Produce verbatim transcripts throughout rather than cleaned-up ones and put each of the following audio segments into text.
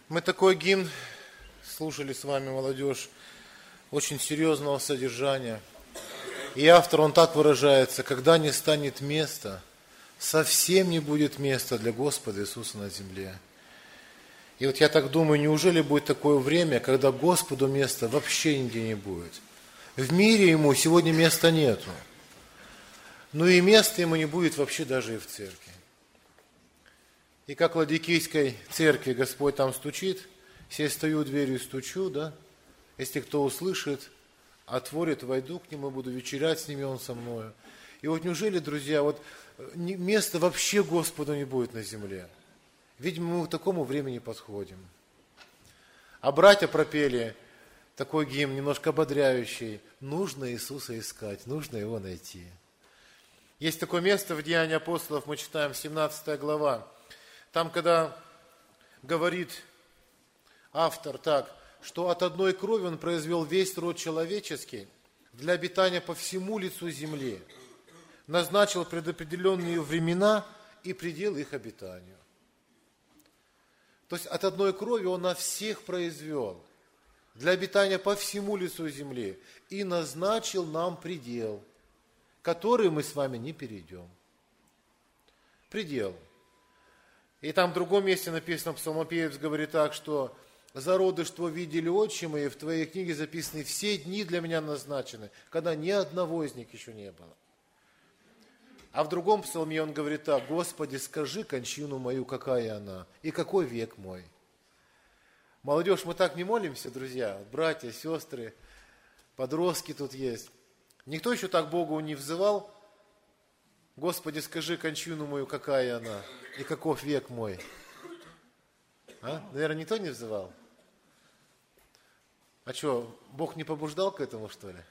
Мы такой гимн слушали с вами, молодежь, очень серьезного содержания. И автор, он так выражается: когда не станет места, совсем не будет места для Господа Иисуса на земле. И вот я так думаю, неужели будет такое время, когда Господу места вообще нигде не будет? В мире Ему сегодня места нету. Ну и места Ему не будет вообще даже и в церкви. И как в Ладикийской церкви Господь там стучит, если я стою дверью и стучу, да, если кто услышит, отворит, войду к Нему, буду вечерять с ними, Он со мною. И вот неужели, друзья, вот места вообще Господу не будет на земле? Видимо, мы к такому времени подходим. А братья пропели такой гимн, немножко ободряющий: нужно Иисуса искать, нужно Его найти. Есть такое место в Деянии апостолов, мы читаем, семнадцатая глава. Там, когда говорит автор так, что от одной крови Он произвел весь род человеческий для обитания по всему лицу земли, назначил предопределенные времена и предел их обитанию. То есть от одной крови Он нас всех произвел для обитания по всему лицу земли и назначил нам предел, который мы с вами не перейдем. Предел. И там в другом месте написано, Псалмопевец говорит так, что зародыш твой видели очи мои, в твоей книге записаны все дни для меня назначены, когда ни одного из них еще не было. А в другом псалме он говорит так: Господи, скажи кончину мою, какая она, и какой век мой. Молодежь, мы так не молимся, друзья, братья, сестры, подростки тут есть. Никто еще так Богу не взывал: Господи, скажи кончину мою, какая она, и каков век мой. А? Наверное, никто не взывал? А что, Бог не побуждал к этому, что ли?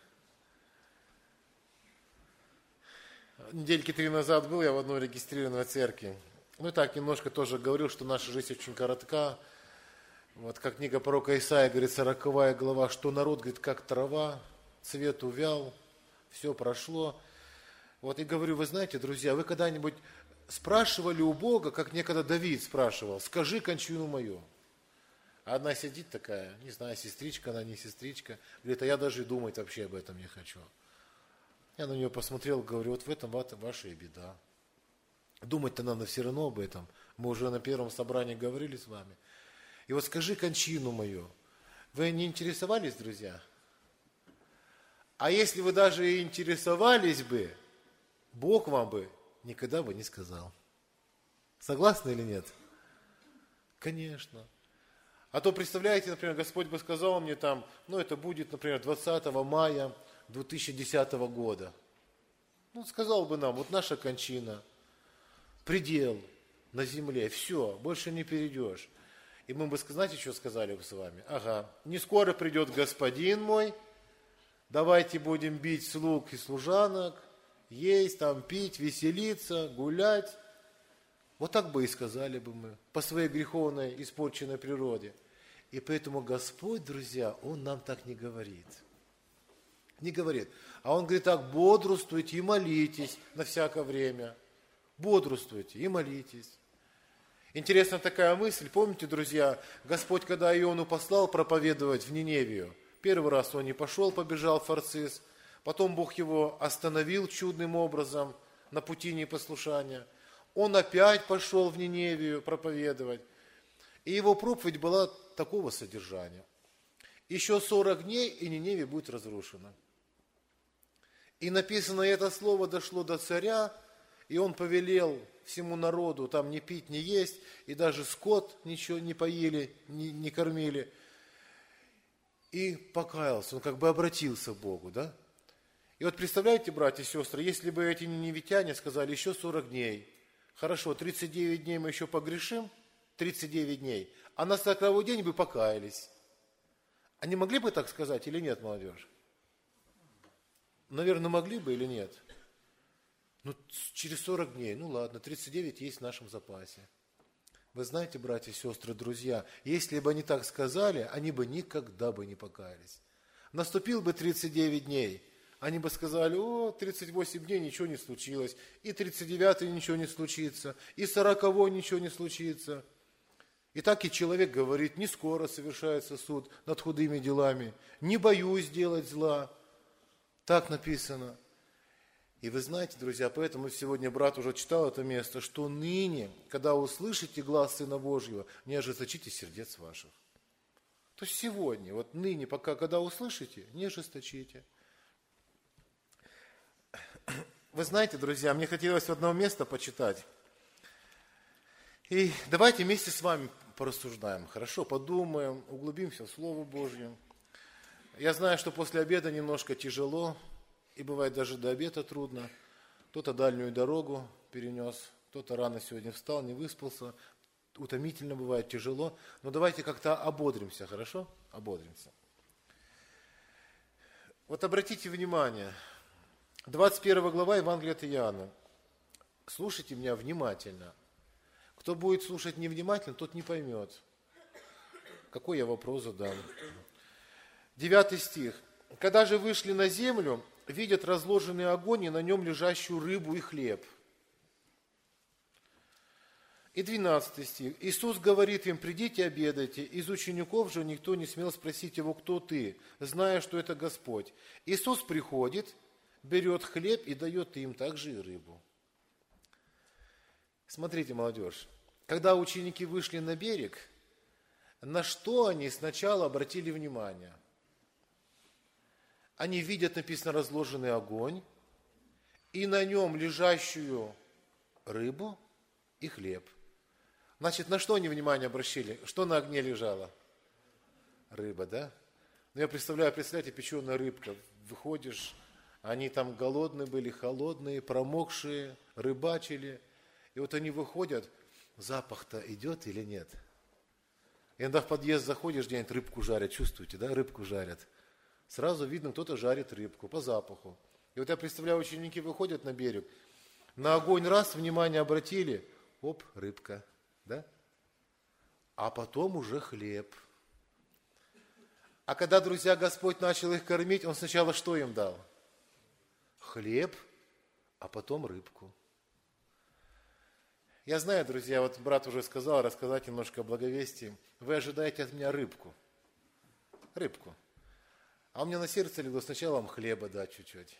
Недельки три назад был я в одной регистрированной церкви. Ну и так, немножко тоже говорил, что наша жизнь очень коротка. Вот как книга пророка Исаия говорит, сороковая глава, что народ, говорит, как трава, цвет увял, все прошло. Вот и говорю, вы знаете, друзья, вы когда-нибудь спрашивали у Бога, как некогда Давид спрашивал: скажи кончину мою. А одна сидит такая, не знаю, сестричка она, не сестричка, говорит, а я даже думать вообще об этом не хочу. Я на нее посмотрел, говорю, вот в этом ваша и беда. Думать-то надо все равно об этом. Мы уже на первом собрании говорили с вами. И вот скажи кончину мою. Вы не интересовались, друзья? А если вы даже и интересовались бы, Бог вам бы никогда бы не сказал. Согласны или нет? Конечно. А то, представляете, например, Господь бы сказал мне там, ну это будет, например, двадцатого мая две тысячи десятого года. Ну, сказал бы нам, вот наша кончина, предел на земле, все, больше не перейдешь. И мы бы, знаете, что сказали бы с вами? Ага, не скоро придет Господин мой, давайте будем бить слуг и служанок, есть, там, пить, веселиться, гулять. Вот так бы и сказали бы мы, по своей греховной, испорченной природе. И поэтому Господь, друзья, Он нам так не говорит. Не говорит. А Он говорит так: бодрствуйте и молитесь на всякое время. Бодрствуйте и молитесь. Интересная такая мысль. Помните, друзья, Господь, когда Иону послал проповедовать в Ниневию, первый раз он не пошел, побежал в Тарсис. Потом Бог его остановил чудным образом на пути непослушания. Он опять пошел в Ниневию проповедовать. И его проповедь была такого содержания: еще сорок дней, и Ниневия будет разрушена. И написано, это слово дошло до царя, и он повелел всему народу там не пить, не есть, и даже скот ничего не поели, не, не кормили. И покаялся, он как бы обратился к Богу, да? И вот представляете, братья и сестры, если бы эти ниневитяне сказали еще сорок дней, хорошо, тридцать девять дней мы еще погрешим, тридцать девять дней, а на сороковой день бы покаялись. Они могли бы так сказать или нет, молодежь? Наверное, могли бы или нет? Ну, через сорок дней, ну ладно, тридцать девять есть в нашем запасе. Вы знаете, братья и сестры, друзья, если бы они так сказали, они бы никогда бы не покаялись. Наступил бы тридцать девять дней, они бы сказали: о, тридцать восемь дней ничего не случилось, и тридцать девятый ничего не случится, и сороковой ничего не случится. И так и человек говорит, не скоро совершается суд над худыми делами, не боюсь делать зла. Так написано. И вы знаете, друзья, поэтому сегодня брат уже читал это место, что ныне, когда услышите глас Сына Божьего, не ожесточите сердец ваших. То есть сегодня, вот ныне, пока, когда услышите, не ожесточите. Вы знаете, друзья, мне хотелось одно место почитать. И давайте вместе с вами порассуждаем, хорошо, подумаем, углубимся в Слово Божье. Я знаю, что после обеда немножко тяжело, и бывает даже до обеда трудно. Кто-то дальнюю дорогу перенес, кто-то рано сегодня встал, не выспался. Утомительно бывает, тяжело. Но давайте как-то ободримся, хорошо? Ободримся. Вот обратите внимание, двадцать первая глава Евангелия от Иоанна. Слушайте меня внимательно. Кто будет слушать невнимательно, тот не поймет. Какой я вопрос задам? Девятый стих. Когда же вышли на землю, видят разложенный огонь и на нем лежащую рыбу и хлеб. И двенадцатый стих. Иисус говорит им, придите обедайте. Из учеников же никто не смел спросить его, кто ты, зная, что это Господь. Иисус приходит, берет хлеб и дает им также и рыбу. Смотрите, молодежь, когда ученики вышли на берег, на что они сначала обратили внимание? Они видят, написано, разложенный огонь, и на нем лежащую рыбу и хлеб. Значит, на что они внимание обращали? Что на огне лежало? Рыба, да? Ну, я представляю, представляете, печеная рыбка. Выходишь, они там голодные были, холодные, промокшие, рыбачили. И вот они выходят, запах-то идет или нет? Иногда в подъезд заходишь, где-нибудь рыбку жарят, чувствуете, да, рыбку жарят. Сразу видно, кто-то жарит рыбку по запаху. И вот я представляю, ученики выходят на берег, на огонь раз, внимание обратили, оп, рыбка, да? А потом уже хлеб. А когда, друзья, Господь начал их кормить, Он сначала что им дал? Хлеб, а потом рыбку. Я знаю, друзья, вот брат уже сказал, рассказать немножко о благовестии. Вы ожидаете от меня рыбку. Рыбку. А у меня на сердце легло сначала вам хлеба дать чуть-чуть.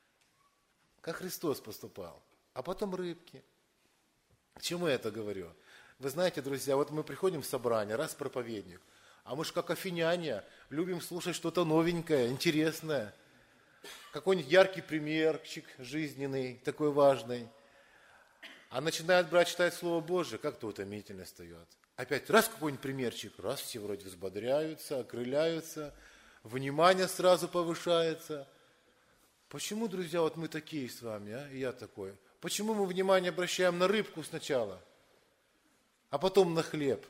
Как Христос поступал. А потом рыбки. К чему я это говорю? Вы знаете, друзья, вот мы приходим в собрание, раз проповедник, а мы же как афиняне любим слушать что-то новенькое, интересное. Какой-нибудь яркий примерчик жизненный, такой важный. А начинает брат читать Слово Божие, как-то утомительно встает. Опять раз какой-нибудь примерчик, раз все вроде взбодряются, окрыляются, внимание сразу повышается. Почему, друзья, вот мы такие с вами, а? И я такой. Почему мы внимание обращаем на рыбку сначала, а потом на хлеб?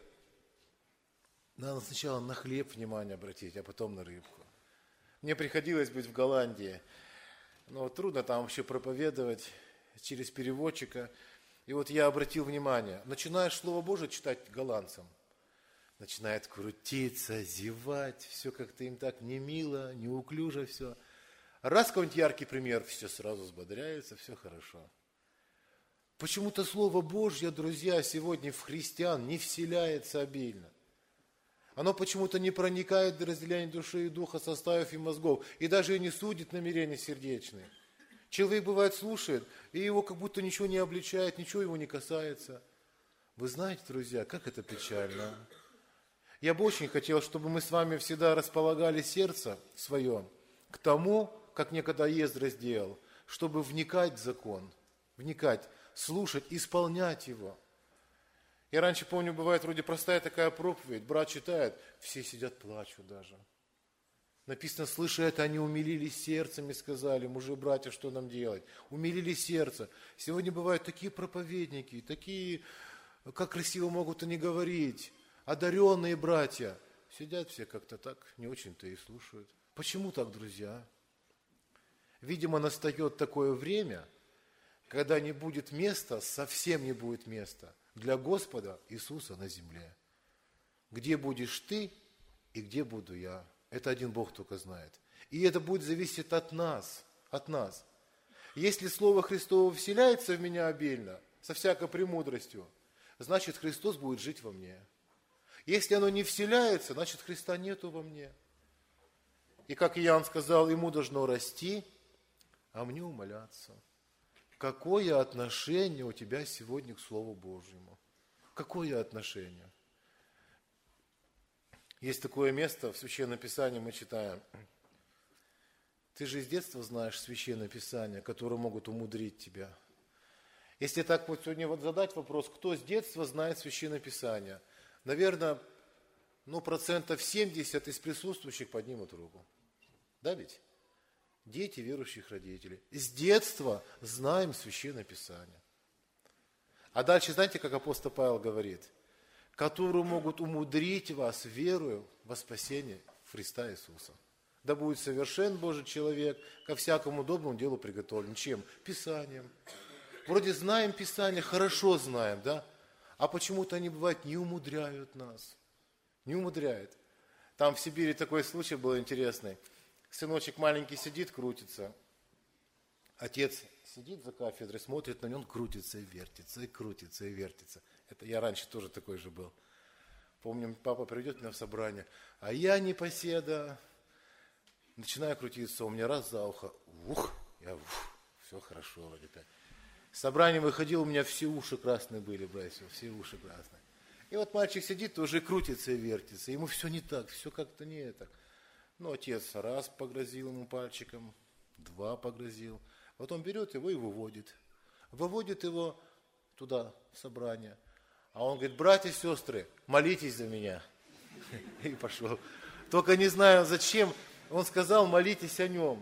Надо сначала на хлеб внимание обратить, а потом на рыбку. Мне приходилось быть в Голландии, но трудно там вообще проповедовать через переводчика. И вот я обратил внимание, начинаешь Слово Божие читать голландцам, начинает крутиться, зевать, все как-то им так не мило, неуклюже все. Раз какой-нибудь яркий пример, все сразу взбодряется, все хорошо. Почему-то Слово Божье, друзья, сегодня в христиан не вселяется обильно. Оно почему-то не проникает до разделения души и духа, составов и мозгов, и даже и не судит намерения сердечные. Человек, бывает, слушает, и его как будто ничего не обличает, ничего его не касается. Вы знаете, друзья, как это печально. Я бы очень хотел, чтобы мы с вами всегда располагали сердце свое к тому, как некогда Ездра сделал, чтобы вникать в закон, вникать, слушать, исполнять его. Я раньше помню, бывает вроде простая такая проповедь, брат читает, все сидят, плачут даже. Написано, слыша это, они умилились сердцем и сказали, мужи, братья, что нам делать? Умилили сердце. Сегодня бывают такие проповедники, такие, как красиво могут они говорить, одаренные братья. Сидят все как-то так, не очень-то и слушают. Почему так, друзья? Видимо, настает такое время, когда не будет места, совсем не будет места для Господа Иисуса на земле. Где будешь ты и где буду я? Это один Бог только знает. И это будет зависеть от нас, от нас. Если Слово Христово вселяется в меня обильно, со всякой премудростью, значит, Христос будет жить во мне. Если оно не вселяется, значит Христа нету во мне. И как Иоанн сказал, ему должно расти, а мне умаляться. Какое отношение у тебя сегодня к Слову Божьему? Какое отношение? Есть такое место в Священном Писании, мы читаем. Ты же с детства знаешь Священное Писание, которые могут умудрить тебя. Если так вот сегодня вот задать вопрос, кто с детства знает Священное Писание, наверное, ну, процентов семьдесят из присутствующих поднимут руку. Да ведь? Дети верующих родителей. С детства знаем Священное Писание. А дальше, знаете, как апостол Павел говорит? Которые могут умудрить вас верою во спасение Христа Иисуса. Да будет совершен Божий человек, ко всякому доброму делу приготовлен. Чем? Писанием. Вроде знаем Писание, хорошо знаем, да? А почему-то они, бывает, не умудряют нас. Не умудряют. Там в Сибири такой случай был интересный. Сыночек маленький сидит, крутится. Отец сидит за кафедрой, смотрит на него, он крутится и вертится, и крутится, и вертится. Это я раньше тоже такой же был. Помню, папа придет меня в собрание, а я непоседа. Начинаю крутиться, у меня раз за ухо, ух, я ух, все хорошо вроде опять. С собрания выходил, у меня все уши красные были, братья, все уши красные. И вот мальчик сидит, уже крутится и вертится, ему все не так, все как-то не это. Ну, отец раз погрозил ему пальчиком, два погрозил. Потом берет его и выводит. Выводит его туда, в собрание. А он говорит, братья и сестры, молитесь за меня. И пошел. Только не знаю, зачем он сказал, молитесь о нем.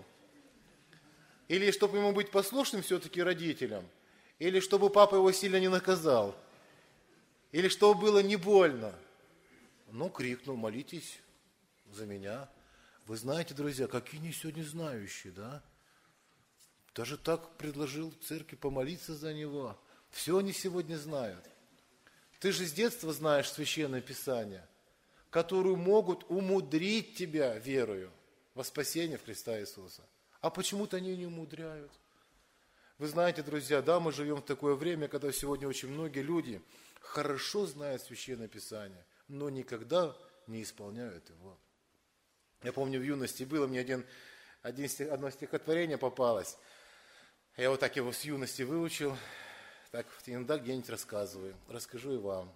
Или чтобы ему быть послушным все-таки родителям. Или чтобы папа его сильно не наказал. Или чтобы было не больно. Ну, крикнул, молитесь за меня. Вы знаете, друзья, какие они сегодня знающие, да? Даже так предложил церкви помолиться за него. Все они сегодня знают. Ты же с детства знаешь Священное Писание, которые могут умудрить тебя верою во спасение в Христа Иисуса. А почему-то они не умудряют. Вы знаете, друзья, да, мы живем в такое время, когда сегодня очень многие люди хорошо знают Священное Писание, но никогда не исполняют его. Я помню, в юности было, мне один, один, одно стихотворение попалось. Я вот так его с юности выучил, так иногда где-нибудь рассказываю. Расскажу и вам.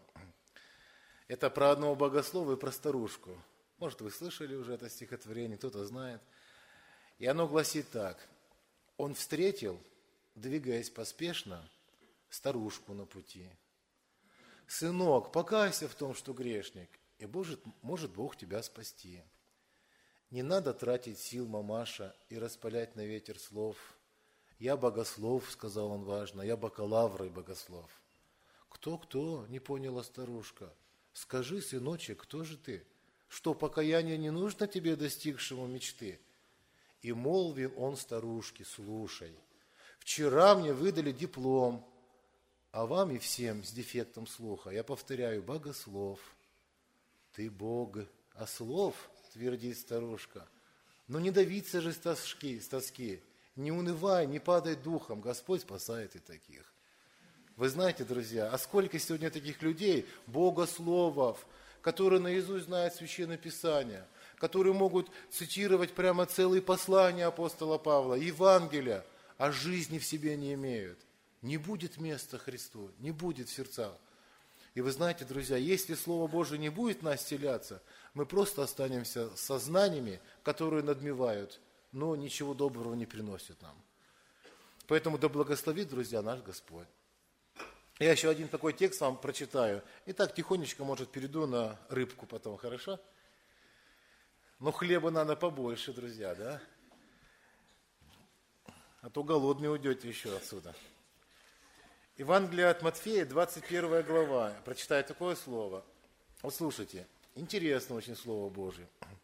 Это про одного богослова и про старушку. Может, вы слышали уже это стихотворение, кто-то знает. И оно гласит так. Он встретил, двигаясь поспешно, старушку на пути. Сынок, покайся в том, что грешник, и может, может Бог тебя спасти. Не надо тратить сил, мамаша, и распалять на ветер слов. Я богослов, сказал он важно, я бакалавр и богослов. Кто-кто, не поняла старушка. Скажи, сыночек, кто же ты? Что, покаяние не нужно тебе, достигшему мечты? И молвил он старушке, слушай, вчера мне выдали диплом, а вам и всем с дефектом слуха, я повторяю, богослов. Ты Бог, а слов, твердит старушка, но не давиться же с тоски, с тоски, не унывай, не падай духом, Господь спасает и таких. Вы знаете, друзья, а сколько сегодня таких людей, богословов, которые наизусть знают Священное Писание, которые могут цитировать прямо целые послания апостола Павла, Евангелия, а жизни в себе не имеют. Не будет места Христу, не будет в сердцах. И вы знаете, друзья, если Слово Божие не будет в нас вселяться, мы просто останемся со знаниями, которые надмевают, но ничего доброго не приносят нам. Поэтому да благословит, друзья, наш Господь. Я еще один такой текст вам прочитаю. И так тихонечко, может, перейду на рыбку потом, хорошо? Но хлеба надо побольше, друзья, да? А то голодные уйдете еще отсюда. Евангелие от Матфея, двадцать первая глава. Прочитаю такое слово. Вот слушайте, интересно очень Слово Божие.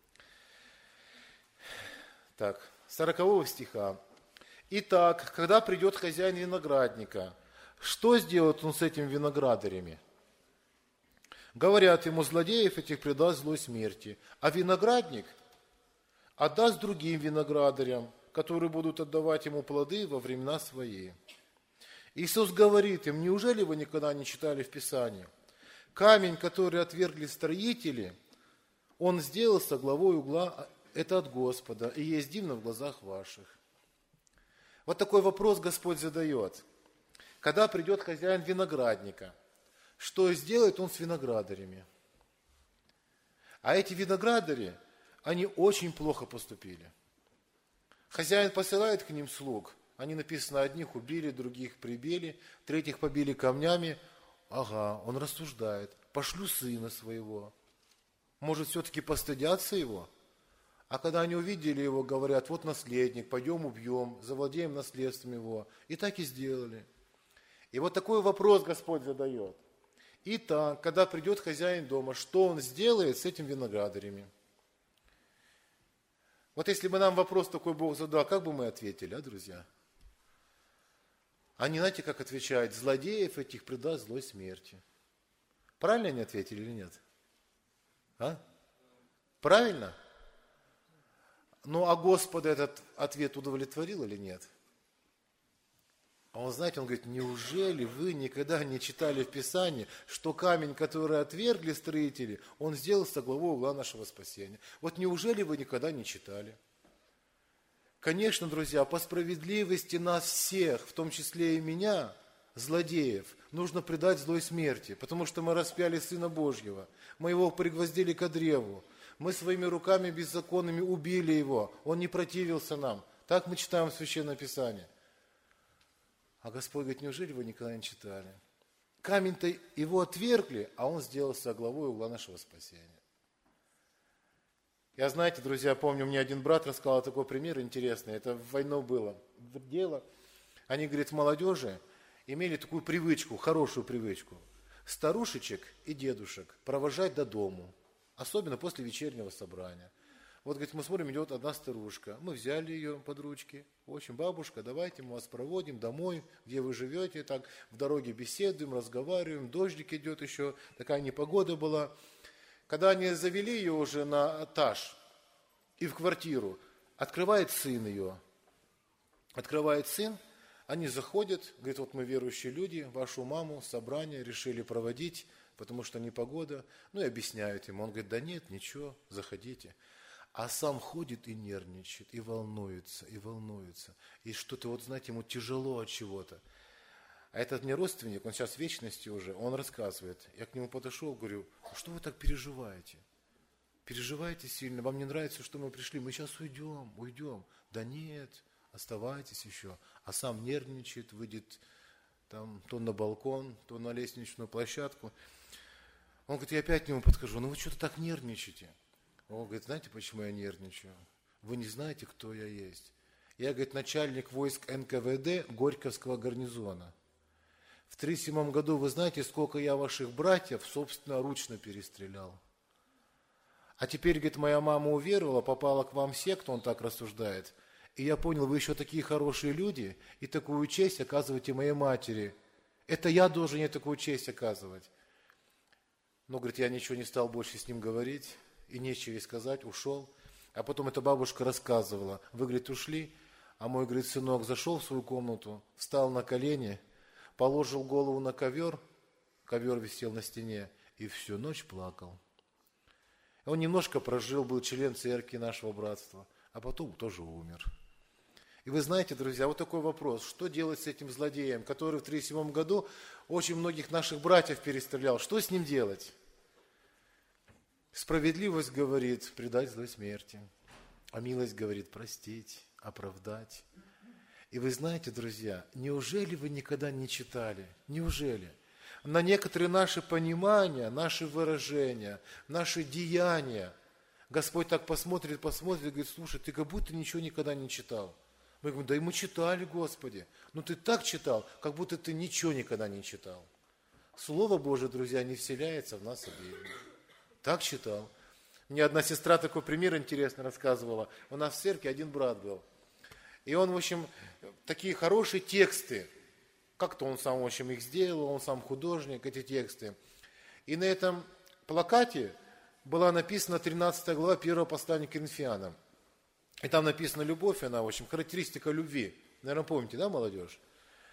Так, сорокового стиха. Итак, когда придет хозяин виноградника, что сделает он с этими виноградарями? Говорят ему, злодеев этих предаст злой смерти, а виноградник отдаст другим виноградарям, которые будут отдавать ему плоды во времена свои. Иисус говорит им, неужели вы никогда не читали в Писании? камень, который отвергли строители, он сделался главой угла, это от Господа, и есть дивно в глазах ваших. Вот такой вопрос Господь задает. Когда придет хозяин виноградника, что сделает он с виноградарями? А эти виноградари, они очень плохо поступили. Хозяин посылает к ним слуг. Они, написано, одних убили, других прибили, третьих побили камнями. Ага, он рассуждает. Пошлю сына своего. Может, все-таки постыдятся его? А когда они увидели его, говорят, вот наследник, пойдем убьем, завладеем наследством его. И так и сделали. И вот такой вопрос Господь задает. Итак, когда придет хозяин дома, что он сделает с этими виноградарями? Вот если бы нам вопрос такой Бог задал, как бы мы ответили, а, друзья? Они, знаете, как отвечают, злодеев этих предаст злой смерти. Правильно они ответили или нет? А? Правильно? Ну, а Господа этот ответ удовлетворил или нет? А он, знаете, он говорит, неужели вы никогда не читали в Писании, что камень, который отвергли строители, он сделался главой угла нашего спасения? Вот неужели вы никогда не читали? Конечно, друзья, по справедливости нас всех, в том числе и меня, злодеев, нужно предать злой смерти, потому что мы распяли Сына Божьего, мы его пригвоздили ко древу, мы своими руками беззаконными убили его, он не противился нам. Так мы читаем в Священном Писании. А Господь говорит, неужели вы никогда не читали? Камень-то его отвергли, а он сделался главой угла нашего спасения. Я, знаете, друзья, помню, мне один брат рассказал такой пример интересный. Это в войну было дело. Они, говорит, в молодежи имели такую привычку, хорошую привычку. Старушечек и дедушек провожать до дому. Особенно после вечернего собрания. Вот, говорит, мы смотрим, идет одна старушка. Мы взяли ее под ручки. В общем, бабушка, давайте мы вас проводим домой, где вы живете. Так, в дороге беседуем, разговариваем. Дождик идет еще, такая непогода была. Когда они завели ее уже на этаж и в квартиру, открывает сын ее. Открывает сын, они заходят, говорит, вот мы верующие люди, вашу маму собрание решили проводить, потому что непогода. Ну и объясняют ему. Он говорит, да нет, ничего, заходите. А сам ходит и нервничает, и волнуется, и волнуется. И что-то, вот знаете, ему тяжело от чего-то. А этот мне родственник, он сейчас в вечности уже, он рассказывает. Я к нему подошел, говорю, что вы так переживаете? Переживаете сильно, вам не нравится, что мы пришли? Мы сейчас уйдем, уйдем. Да нет, оставайтесь еще. А сам нервничает, выйдет там то на балкон, то на лестничную площадку. Он говорит, я опять к нему подхожу, ну вы что-то так нервничаете. Он говорит, знаете, почему я нервничаю? Вы не знаете, кто я есть. Я, говорит, начальник войск эн ка вэ дэ Горьковского гарнизона. В тысяча девятьсот тридцать седьмом году, вы знаете, сколько я ваших братьев собственноручно перестрелял. А теперь, говорит, моя мама уверовала, попала к вам в секту, он так рассуждает. И я понял, вы еще такие хорошие люди, и такую честь оказываете моей матери. Это я должен ей такую честь оказывать. Но, говорит, я ничего не стал больше с ним говорить. И нечего ей сказать, ушел. А потом эта бабушка рассказывала. Вы, говорит, ушли, а мой, говорит, сынок зашел в свою комнату, встал на колени, положил голову на ковер, ковер висел на стене, и всю ночь плакал. Он немножко прожил, был член церкви нашего братства, а потом тоже умер. И вы знаете, друзья, вот такой вопрос, что делать с этим злодеем, который в тысяча девятьсот тридцать седьмом году очень многих наших братьев перестрелял, что с ним делать? Справедливость говорит предать злой смерти, а милость говорит простить, оправдать. И вы знаете, друзья, неужели вы никогда не читали? Неужели? На некоторые наши понимания, наши выражения, наши деяния Господь так посмотрит, посмотрит и говорит, слушай, ты как будто ничего никогда не читал. Мы говорим, да и мы читали, Господи. Но ты так читал, как будто ты ничего никогда не читал. Слово Божие, друзья, не вселяется в нас обеих. Так читал. Мне одна сестра такой пример интересный рассказывала. У нас в церкви один брат был. И он, в общем, такие хорошие тексты. Как-то он сам, в общем, их сделал, он сам художник, эти тексты. И на этом плакате была написана тринадцатая глава первого послания к Коринфянам. И там написана любовь, она, в общем, характеристика любви. Наверное, помните, да, молодежь?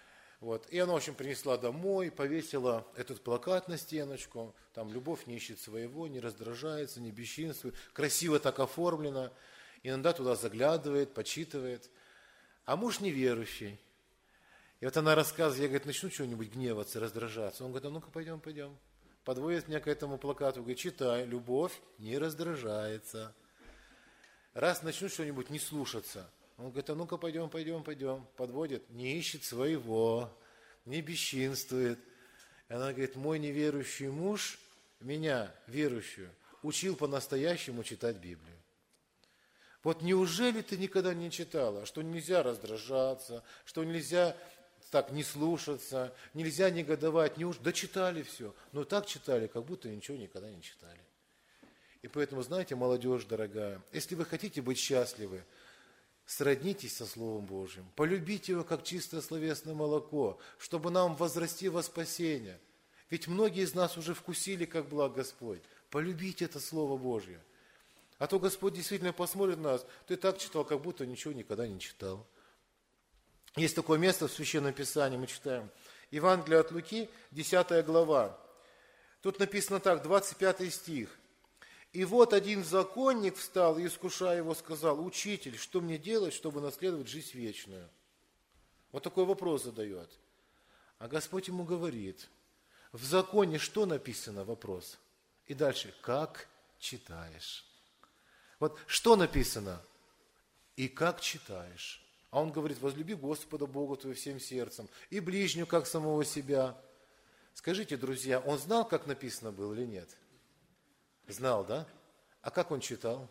Вот. И она, в общем, принесла домой, повесила этот плакат на стеночку. Там «Любовь не ищет своего, не раздражается, не бесчинствует». Красиво так оформлено. Иногда туда заглядывает, почитывает. А муж неверующий. И вот она рассказывает, я, говорит, начну что-нибудь гневаться, раздражаться. Он говорит, а ну-ка пойдем, пойдем. Подводит меня к этому плакату, говорит, читай, любовь не раздражается. Раз начну что-нибудь не слушаться, он говорит, а ну-ка пойдем, пойдем, пойдем. Подводит, не ищет своего, не бесчинствует. И она говорит, мой неверующий муж меня, верующую, учил по-настоящему читать Библию. Вот неужели ты никогда не читала, что нельзя раздражаться, что нельзя так не слушаться, нельзя негодовать, неуж... да читали все, но так читали, как будто ничего никогда не читали. И поэтому, знаете, молодежь дорогая, если вы хотите быть счастливы, сроднитесь со Словом Божьим, полюбите его, как чистое словесное молоко, чтобы нам возрасти во спасение. Ведь многие из нас уже вкусили, как благ Господь. Полюбите это Слово Божье. А то Господь действительно посмотрит на нас, ты так читал, как будто ничего никогда не читал. Есть такое место в Священном Писании, мы читаем. Евангелие от Луки, десятая глава. Тут написано так, двадцать пятый стих. «И вот один законник встал и, искушая его, сказал, «Учитель, что мне делать, чтобы наследовать жизнь вечную?» Вот такой вопрос задает. А Господь ему говорит, в законе что написано? Вопрос. И дальше, как читаешь? Вот что написано? И как читаешь? А он говорит, возлюби Господа Бога твоего всем сердцем и ближнего, как самого себя. Скажите, друзья, он знал, как написано было или нет? Знал, да? А как он читал?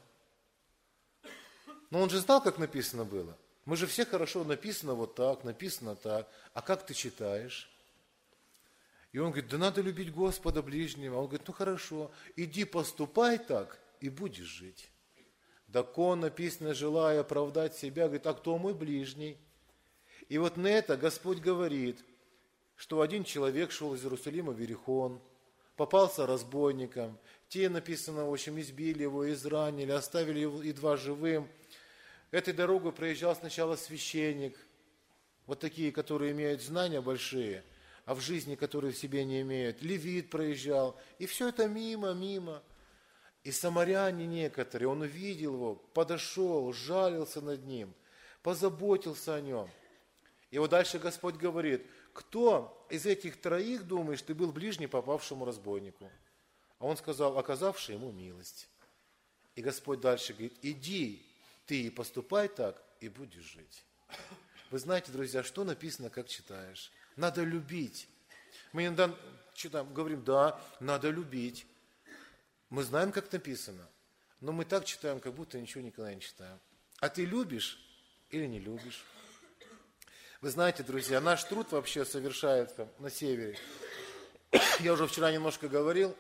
Ну, он же знал, как написано было. Мы же все хорошо написано вот так, написано так. А как ты читаешь? И он говорит, да надо любить Господа ближнего. Он говорит, ну хорошо, иди поступай так, и будешь жить. Докон написано, желая оправдать себя, говорит, а кто мой ближний? И вот на это Господь говорит, что один человек шел из Иерусалима в Иерихон, попался разбойникам, те, написано, в общем, избили его, изранили, оставили его едва живым. Этой дорогой проезжал сначала священник, вот такие, которые имеют знания большие, а в жизни, которые в себе не имеют. Левит проезжал, и все это мимо, мимо. И самаряне некоторые, он увидел его, подошел, жалился над ним, позаботился о нем. И вот дальше Господь говорит, кто из этих троих, думаешь, ты был ближний попавшему разбойнику? А он сказал, оказавший ему милость. И Господь дальше говорит, иди ты и поступай так, и будешь жить. Вы знаете, друзья, что написано, как читаешь? Надо любить. Мы иногда читаем, говорим, да, надо любить. Мы знаем, как написано, но мы так читаем, как будто ничего никогда не читаем. А ты любишь или не любишь? Вы знаете, друзья, наш труд вообще совершается на севере. Я уже вчера немножко говорил.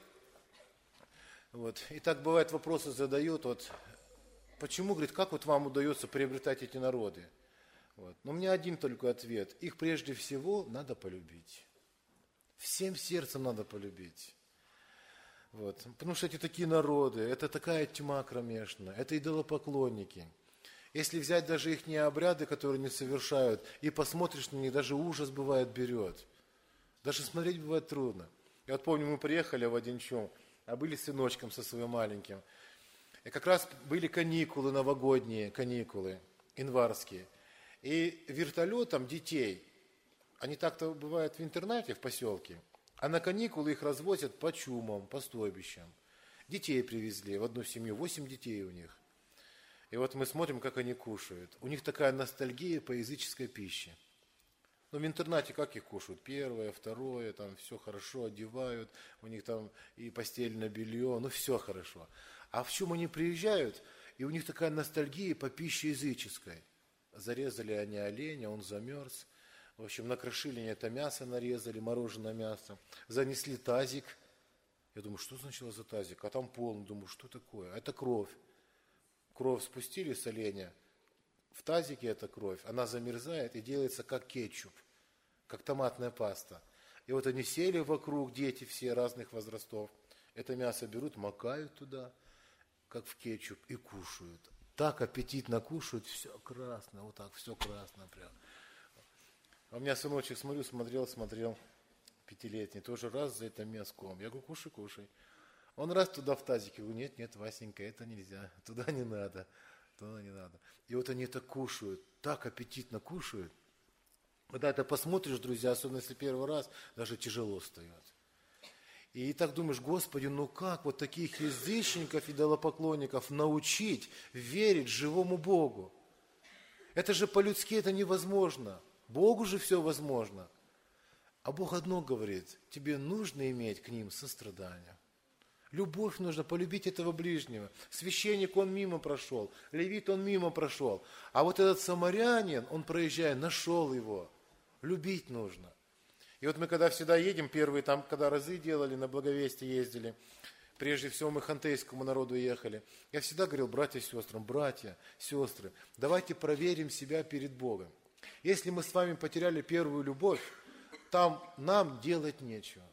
Вот. И так бывает, вопросы задают. Вот, почему, говорит, как вот вам удается приобретать эти народы? Вот. Но у меня один только ответ. Их прежде всего надо полюбить. Всем сердцем надо полюбить. Вот. Потому что эти такие народы, это такая тьма кромешная, это идолопоклонники. Если взять даже их обряды, которые они совершают, и посмотришь на них, даже ужас бывает берет. Даже смотреть бывает трудно. Я вот помню, мы приехали в Одинчу, а были с сыночком со своим маленьким. И как раз были каникулы, новогодние каникулы, январские. И вертолетом детей, они так-то бывают в интернате, в поселке, а на каникулы их развозят по чумам, по стойбищам. Детей привезли в одну семью, восемь детей у них. И вот мы смотрим, как они кушают. У них такая ностальгия по языческой пище. Ну, в интернате как их кушают? Первое, второе, там все хорошо одевают, у них там и постельное белье, ну все хорошо. А в чем они приезжают, и у них такая ностальгия по пище языческой. Зарезали они оленя, он замерз. В общем, накрошили они это мясо, нарезали, мороженое мясо. Занесли тазик. Я думаю, что значило за тазик? А там полный. Думаю, что такое? Это кровь. Кровь спустили с оленя. В тазике эта кровь, она замерзает и делается как кетчуп, как томатная паста. И вот они сели вокруг, дети все разных возрастов. Это мясо берут, макают туда, как в кетчуп, и кушают. Так аппетитно кушают, все красное, вот так, все красное прям. А у меня сыночек, смотрю, смотрел, смотрел, пятилетний, тоже раз за это мяском. Я говорю, кушай, кушай. Он раз туда в тазике, говорю, нет, нет, Васенька, это нельзя, туда не надо, туда не надо. И вот они это кушают, так аппетитно кушают. Когда это посмотришь, друзья, особенно если первый раз, даже тяжело встает. И так думаешь, Господи, ну как вот таких язычников, идолопоклонников научить верить живому Богу? Это же по-людски это невозможно. Богу же все возможно. А Бог одно говорит, тебе нужно иметь к ним сострадание. Любовь нужно, полюбить этого ближнего. Священник, он мимо прошел, левит, он мимо прошел. А вот этот самарянин, он проезжая, нашел его. Любить нужно. И вот мы когда всегда едем, первые там, когда разы делали, на Благовестие ездили, прежде всего мы хантейскому народу ехали, я всегда говорил, братья и сестры, братья, сестры, давайте проверим себя перед Богом. Если мы с вами потеряли первую любовь, там нам делать нечего.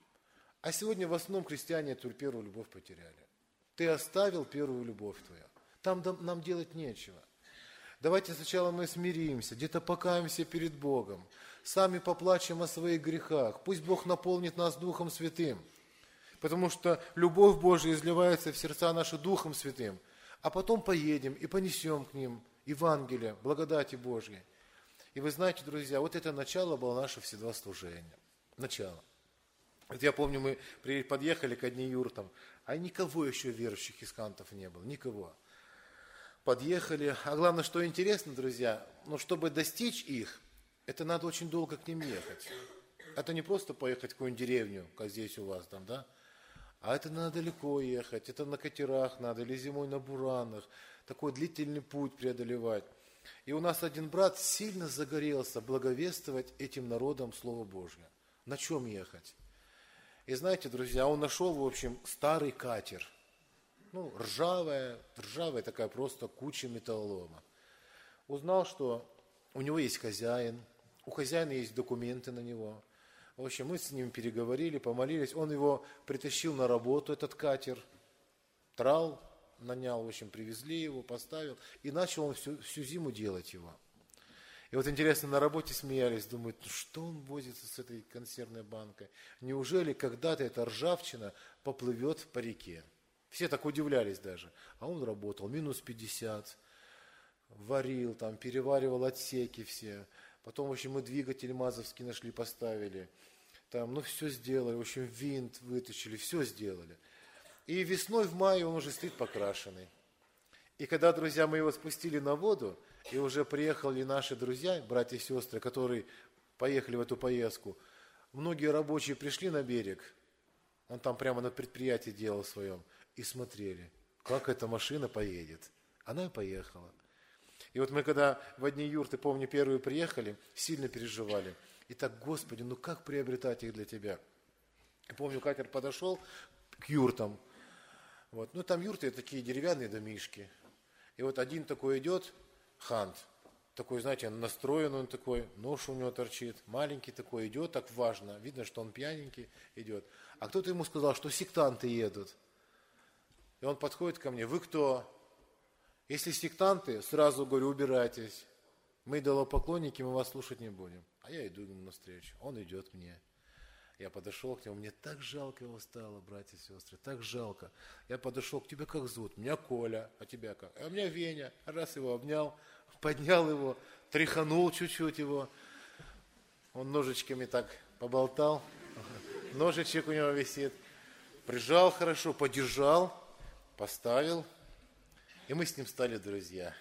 А сегодня в основном христиане эту первую любовь потеряли. Ты оставил первую любовь твою. Там нам делать нечего. Давайте сначала мы смиримся, где-то покаемся перед Богом. Сами поплачем о своих грехах. Пусть Бог наполнит нас Духом Святым. Потому что любовь Божия изливается в сердца наши Духом Святым. А потом поедем и понесем к ним Евангелие, благодати Божьей. И вы знаете, друзья, вот это начало было наше всегда служение. Начало. Вот я помню, мы подъехали к одним юртам, а никого еще верующих из кантов не было, никого. Подъехали, а главное, что интересно, друзья, ну, чтобы достичь их, это надо очень долго к ним ехать. Это не просто поехать в какую-нибудь деревню, как здесь у вас там, да? А это надо далеко ехать, это на катерах надо, или зимой на буранах, такой длительный путь преодолевать. И у нас один брат сильно загорелся благовествовать этим народам Слово Божье. На чем ехать? И знаете, друзья, он нашел, в общем, старый катер. Ну, ржавая, ржавая такая просто куча металлолома. Узнал, что у него есть хозяин, у хозяина есть документы на него. В общем, мы с ним переговорили, помолились. Он его притащил на работу, этот катер, трал, нанял, в общем, привезли его, поставил. И начал он всю, всю зиму делать его. И вот интересно, на работе смеялись, думают, ну что он возится с этой консервной банкой? Неужели когда-то эта ржавчина поплывет по реке? Все так удивлялись даже. А он работал, минус пятьдесят, варил, там, переваривал отсеки все. Потом, в общем, мы двигатель мазовский нашли, поставили. Там, ну, все сделали, в общем, винт вытащили, все сделали. И весной, в мае он уже стоит покрашенный. И когда, друзья, мы его спустили на воду, и уже приехали наши друзья, братья и сестры, которые поехали в эту поездку, многие рабочие пришли на берег, он там прямо на предприятии делал своем, и смотрели, как эта машина поедет. Она и поехала. И вот мы когда в одни юрты, помню, первые приехали, сильно переживали. И так, Господи, ну как приобретать их для Тебя? И помню, катер подошел к юртам. Вот. Ну там юрты такие деревянные домишки. И вот один такой идет, хант, такой, знаете, настроен он такой, нож у него торчит, маленький такой идет, так важно, видно, что он пьяненький идет. А кто-то ему сказал, что сектанты едут. И он подходит ко мне, вы кто? Если сектанты, сразу говорю, убирайтесь. Мы идолопоклонники, мы вас слушать не будем. А я иду ему навстречу, он идет мне. Я подошел к нему, мне так жалко его стало, братья и сестры, так жалко. Я подошел, к тебе как зовут? Меня Коля, а тебя как? А у меня Веня. Раз его обнял, поднял его, тряханул чуть-чуть его. Он ножичками так поболтал, ножичек у него висит. Прижал хорошо, подержал, поставил. И мы с ним стали друзья.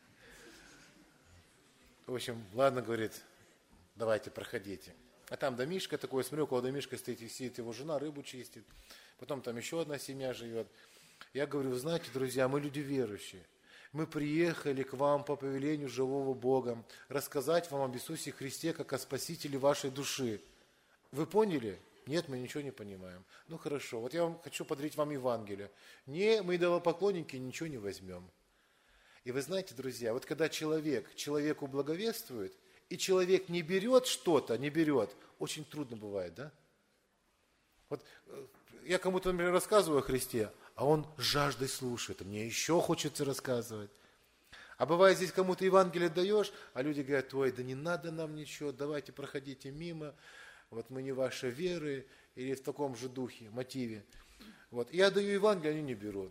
В общем, ладно, говорит, давайте, проходите. А там домишко такое, смотрю, около домишка стоит, сидит его жена, рыбу чистит. Потом там еще одна семья живет. Я говорю, вы знаете, друзья, мы люди верующие. Мы приехали к вам по повелению живого Бога, рассказать вам об Иисусе Христе, как о Спасителе вашей души. Вы поняли? Нет, мы ничего не понимаем. Ну хорошо, вот я вам хочу подарить вам Евангелие. Не, мы идолопоклонники, ничего не возьмем. И вы знаете, друзья, вот когда человек человеку благовествует, и человек не берет что-то, не берет, очень трудно бывает, да? Вот я кому-то, например, рассказываю о Христе, а он с жаждой слушает, мне еще хочется рассказывать. А бывает, здесь кому-то Евангелие даешь, а люди говорят, ой, да не надо нам ничего, давайте проходите мимо, вот мы не вашей веры, или в таком же духе, мотиве. Вот. Я даю Евангелие, они не берут.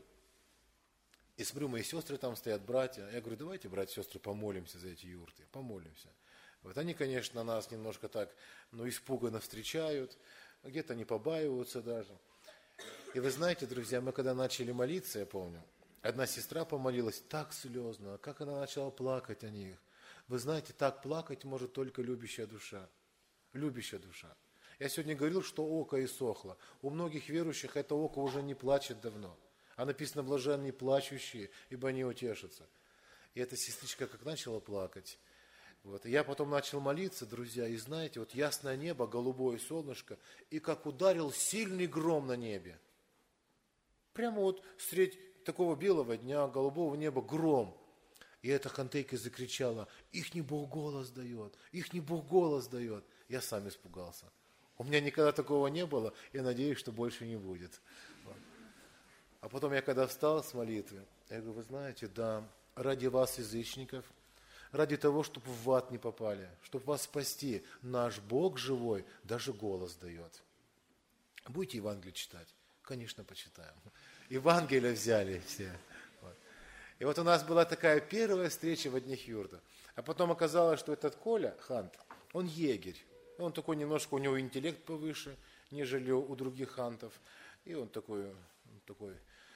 И смотрю, мои сестры там стоят, братья. Я говорю, давайте, братья и сестры, помолимся за эти юрты, помолимся. Вот они, конечно, нас немножко так, ну, испуганно встречают, где-то не побаиваются даже. И вы знаете, друзья, мы когда начали молиться, я помню, одна сестра помолилась так слезно, как она начала плакать о них. Вы знаете, так плакать может только любящая душа. Любящая душа. Я сегодня говорил, что око иссохло. У многих верующих это око уже не плачет давно. А написано, блаженные плачущие, ибо они утешатся. И эта сестричка как начала плакать. Вот. И я потом начал молиться, друзья, и знаете, вот ясное небо, голубое солнышко, и как ударил сильный гром на небе. Прямо вот средь такого белого дня, голубого неба, гром. И эта хантейка закричала, ихний Бог голос дает, ихний Бог голос дает. Я сам испугался. У меня никогда такого не было, и надеюсь, что больше не будет. А потом я когда встал с молитвы, я говорю, вы знаете, да, ради вас, язычников, ради того, чтобы в ад не попали, чтобы вас спасти, наш Бог живой даже голос дает. Будете Евангелие читать? Конечно, почитаем. Евангелие взяли все. Вот. И вот у нас была такая первая встреча в одних юртах. А потом оказалось, что этот Коля, хант, он егерь. Он такой немножко, у него интеллект повыше, нежели у других хантов. И он такой, такой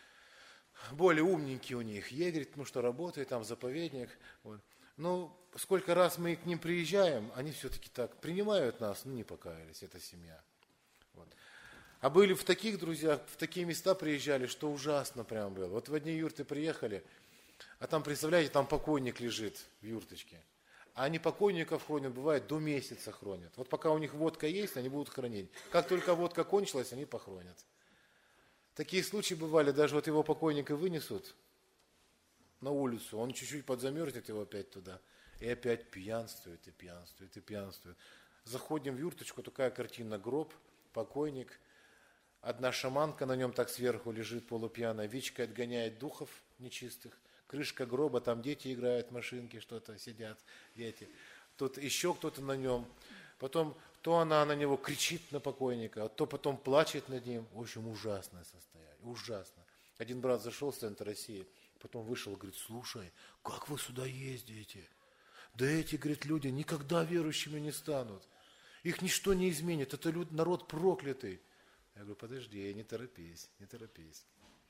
более умненький у них егерь, потому что работает там заповедник. Вот. Но сколько раз мы к ним приезжаем, они все-таки так принимают нас, ну не покаялись, это семья. Вот. А были в таких, друзья, в такие места приезжали, что ужасно прям было. Вот в одни юрты приехали, а там, представляете, там покойник лежит в юрточке. А они покойников хранят, бывает, до месяца хранят. Вот пока у них водка есть, они будут хранить. Как только водка кончилась, они похоронят. Такие случаи бывали, даже вот его покойника вынесут на улицу, он чуть-чуть подзамерзнет, его опять туда, и опять пьянствует, и пьянствует, и пьянствует. Заходим в юрточку, такая картина, гроб, покойник, одна шаманка на нем так сверху лежит полупьяная, Вичка отгоняет духов нечистых, крышка гроба, там дети играют, машинки что-то, сидят дети. Тут еще кто-то на нем. Потом то она на него кричит на покойника, то потом плачет над ним. В общем, ужасное состояние, ужасно. Один брат зашел с центра России, потом вышел, говорит, слушай, как вы сюда ездите? Да эти, говорит, люди никогда верующими не станут. Их ничто не изменит, это народ проклятый. Я говорю, подожди, не торопись, не торопись.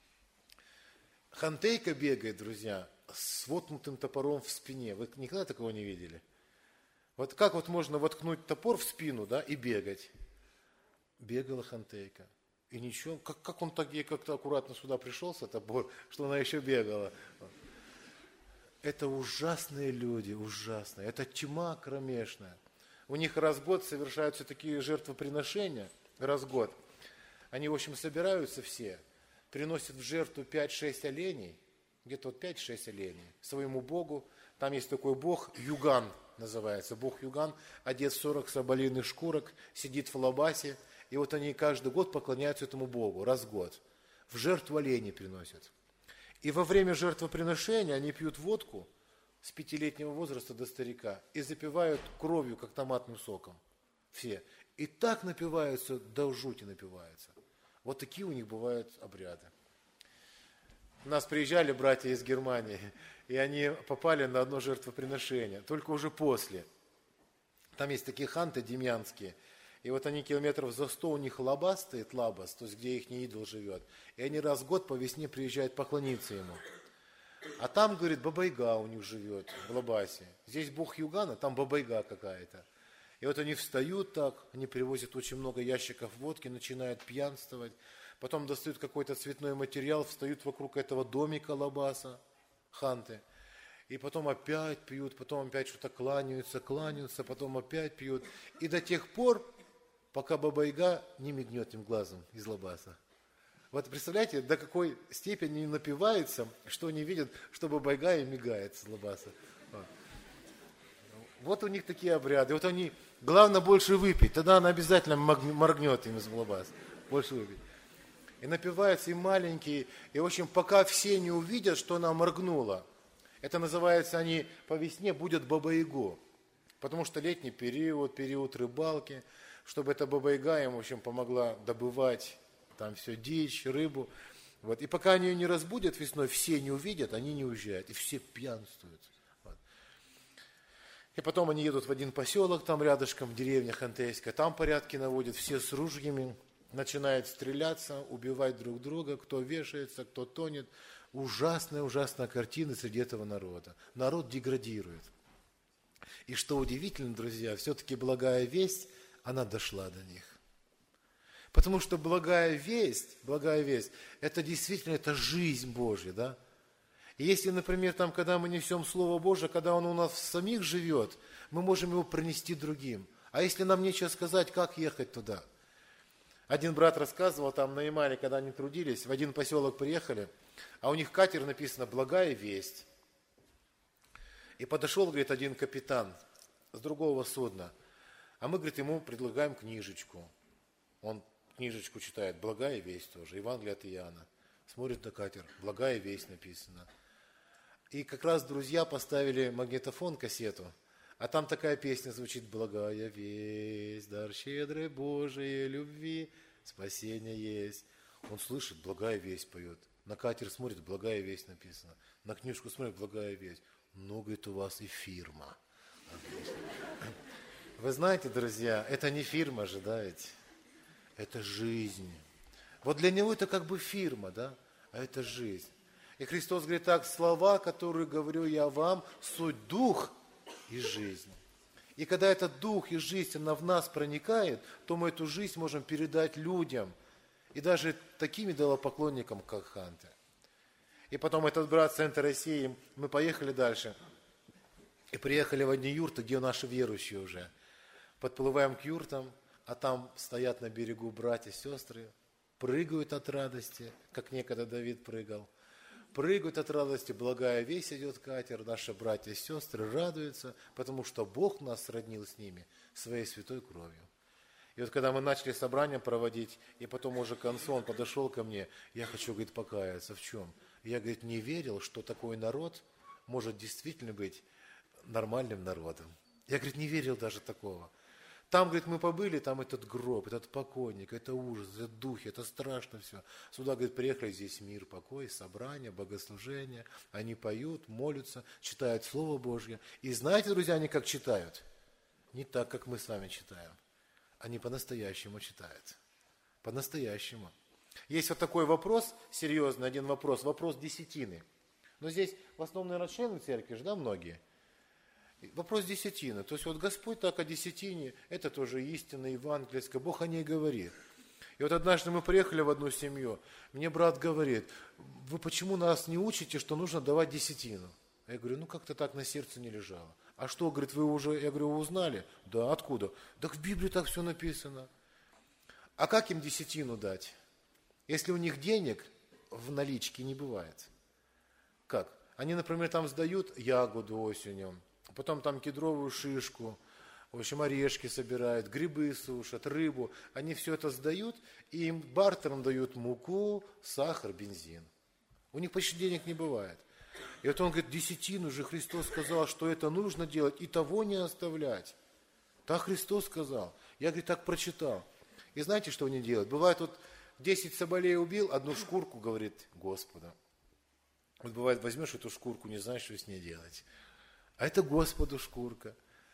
Хантейка бегает, друзья, с воткнутым топором в спине. Вы никогда такого не видели? Вот как вот можно воткнуть топор в спину, да, и бегать? Бегала хантейка. И ничего, как, как он так ей как-то аккуратно сюда пришелся, топор, что она еще бегала. Это ужасные люди, ужасные. Это тьма кромешная. У них раз в год совершаются такие жертвоприношения, раз в год. Они, в общем, собираются все, приносят в жертву пять-шесть оленей, где-то вот пять-шесть оленей, своему богу. Там есть такой бог, Юган называется, бог Юган, одет в сорок соболиных шкурок, сидит в лабасе. И вот они каждый год поклоняются этому богу, раз в год. В жертву оленей приносят. И во время жертвоприношения они пьют водку с пятилетнего возраста до старика и запивают кровью, как томатным соком. Все. И так напиваются, до жути напиваются. Вот такие у них бывают обряды. У нас приезжали братья из Германии, и они попали на одно жертвоприношение, только уже после. Там есть такие ханты демьянские, и вот они километров за сто, у них лабаз стоит, лабаз, то есть где их идол живет. И они раз в год по весне приезжают поклониться ему. А там, говорит, бабайга у них живет в лабасе. Здесь бог Югана, там бабайга какая-то. И вот они встают так, они привозят очень много ящиков водки, начинают пьянствовать. Потом достают какой-то цветной материал, встают вокруг этого домика лабаса, ханты. И потом опять пьют, потом опять что-то кланяются, кланяются, потом опять пьют. И до тех пор, пока бабайга не мигнет им глазом из лабаса. Вот представляете, до какой степени они напиваются, что они видят, что бабайга им мигает из лабаса. Вот. Вот у них такие обряды. Вот они, главное больше выпить, тогда она обязательно моргнет им из лабаса. Больше выпить. И напиваются и маленькие, и в общем, пока все не увидят, что она моргнула. Это называется, они по весне будут баба-ягу. Потому что летний период, период рыбалки, чтобы эта баба-яга им, в общем, помогла добывать там все дичь, рыбу. Вот. И пока они ее не разбудят весной, все не увидят, они не уезжают. И все пьянствуют. Вот. И потом они едут в один поселок, там рядышком, деревня Хантейская, там порядки наводят, все с ружьями, начинают стреляться, убивать друг друга, кто вешается, кто тонет. Ужасная, ужасная картина среди этого народа. Народ деградирует. И что удивительно, друзья, все-таки благая весть, она дошла до них. Потому что благая весть, благая весть, это действительно это жизнь Божья, да? И если, например, там, когда мы несем Слово Божие, когда оно у нас самих живет, мы можем его пронести другим. А если нам нечего сказать, как ехать туда? Один брат рассказывал, там на Ямале, когда они трудились, в один поселок приехали, а у них катер написано «Благая весть». И подошел, говорит, один капитан с другого судна, а мы, говорит, ему предлагаем книжечку. Он книжечку читает, «Благая весть» тоже, Евангелие от Иоанна. Смотрит на катер, «Благая весть» написано. И как раз друзья поставили магнитофон, кассету, а там такая песня звучит, «Благая весть, дар щедрой Божией любви, спасение есть». Он слышит, «Благая весть» поет. На катер смотрит, «Благая весть» написано. На книжку смотрит, «Благая весть». Ну, говорит, у вас и фирма. Вы знаете, друзья, это не фирма же, да, ведь? Это жизнь. Вот для него это как бы фирма, да, а это жизнь. И Христос говорит так, слова, которые говорю я вам, суть дух и жизнь. И когда этот дух и жизнь, она в нас проникает, то мы эту жизнь можем передать людям. И даже таким идолопоклонникам, как Ханты. И потом этот брат с центра России, мы поехали дальше. И приехали в одни юрты, где наши верующие уже. Подплываем к юртам, а там стоят на берегу братья и сестры, прыгают от радости, как некогда Давид прыгал. Прыгают от радости, благая весть идет катер, наши братья и сестры радуются, потому что Бог нас сроднил с ними своей святой кровью. И вот когда мы начали собрание проводить, и потом уже к концу он подошел ко мне, я хочу, говорит, покаяться. В чем? Я, говорит, не верил, что такой народ может действительно быть нормальным народом. Я, говорит, не верил даже такого. Там, говорит, мы побыли, там этот гроб, этот покойник, это ужас, это духи, это страшно все. Сюда, говорит, приехали, здесь мир, покой, собрание, богослужение. Они поют, молятся, читают Слово Божье. И знаете, друзья, они как читают? Не так, как мы с вами читаем. Они по-настоящему читают. По-настоящему. Есть вот такой вопрос, серьезный один вопрос, вопрос десятины. Но здесь в основном, наверное, члены церкви же, да, многие. Вопрос десятины. То есть вот Господь так о десятине, это тоже истина евангельская, Бог о ней говорит. И вот однажды мы приехали в одну семью, мне брат говорит, вы почему нас не учите, что нужно давать десятину? Я говорю, ну как-то так на сердце не лежало. А что, говорит, вы уже, я говорю, вы узнали? Да, откуда? Так в Библии так все написано. А как им десятину дать, если у них денег в наличке не бывает? Как? Они, например, там сдают ягоду осенью, потом там кедровую шишку, в общем, орешки собирают, грибы сушат, рыбу. Они все это сдают, и им бартером дают муку, сахар, бензин. У них почти денег не бывает. И вот он говорит, десятину же Христос сказал, что это нужно делать, и того не оставлять. Так Христос сказал. Я, говорит, так прочитал. И знаете, что они делают? Бывает, вот десять соболей убил, одну шкурку, говорит, Господу. Вот бывает, возьмешь эту шкурку, не знаешь, что с ней делать. А это Господу шкурка.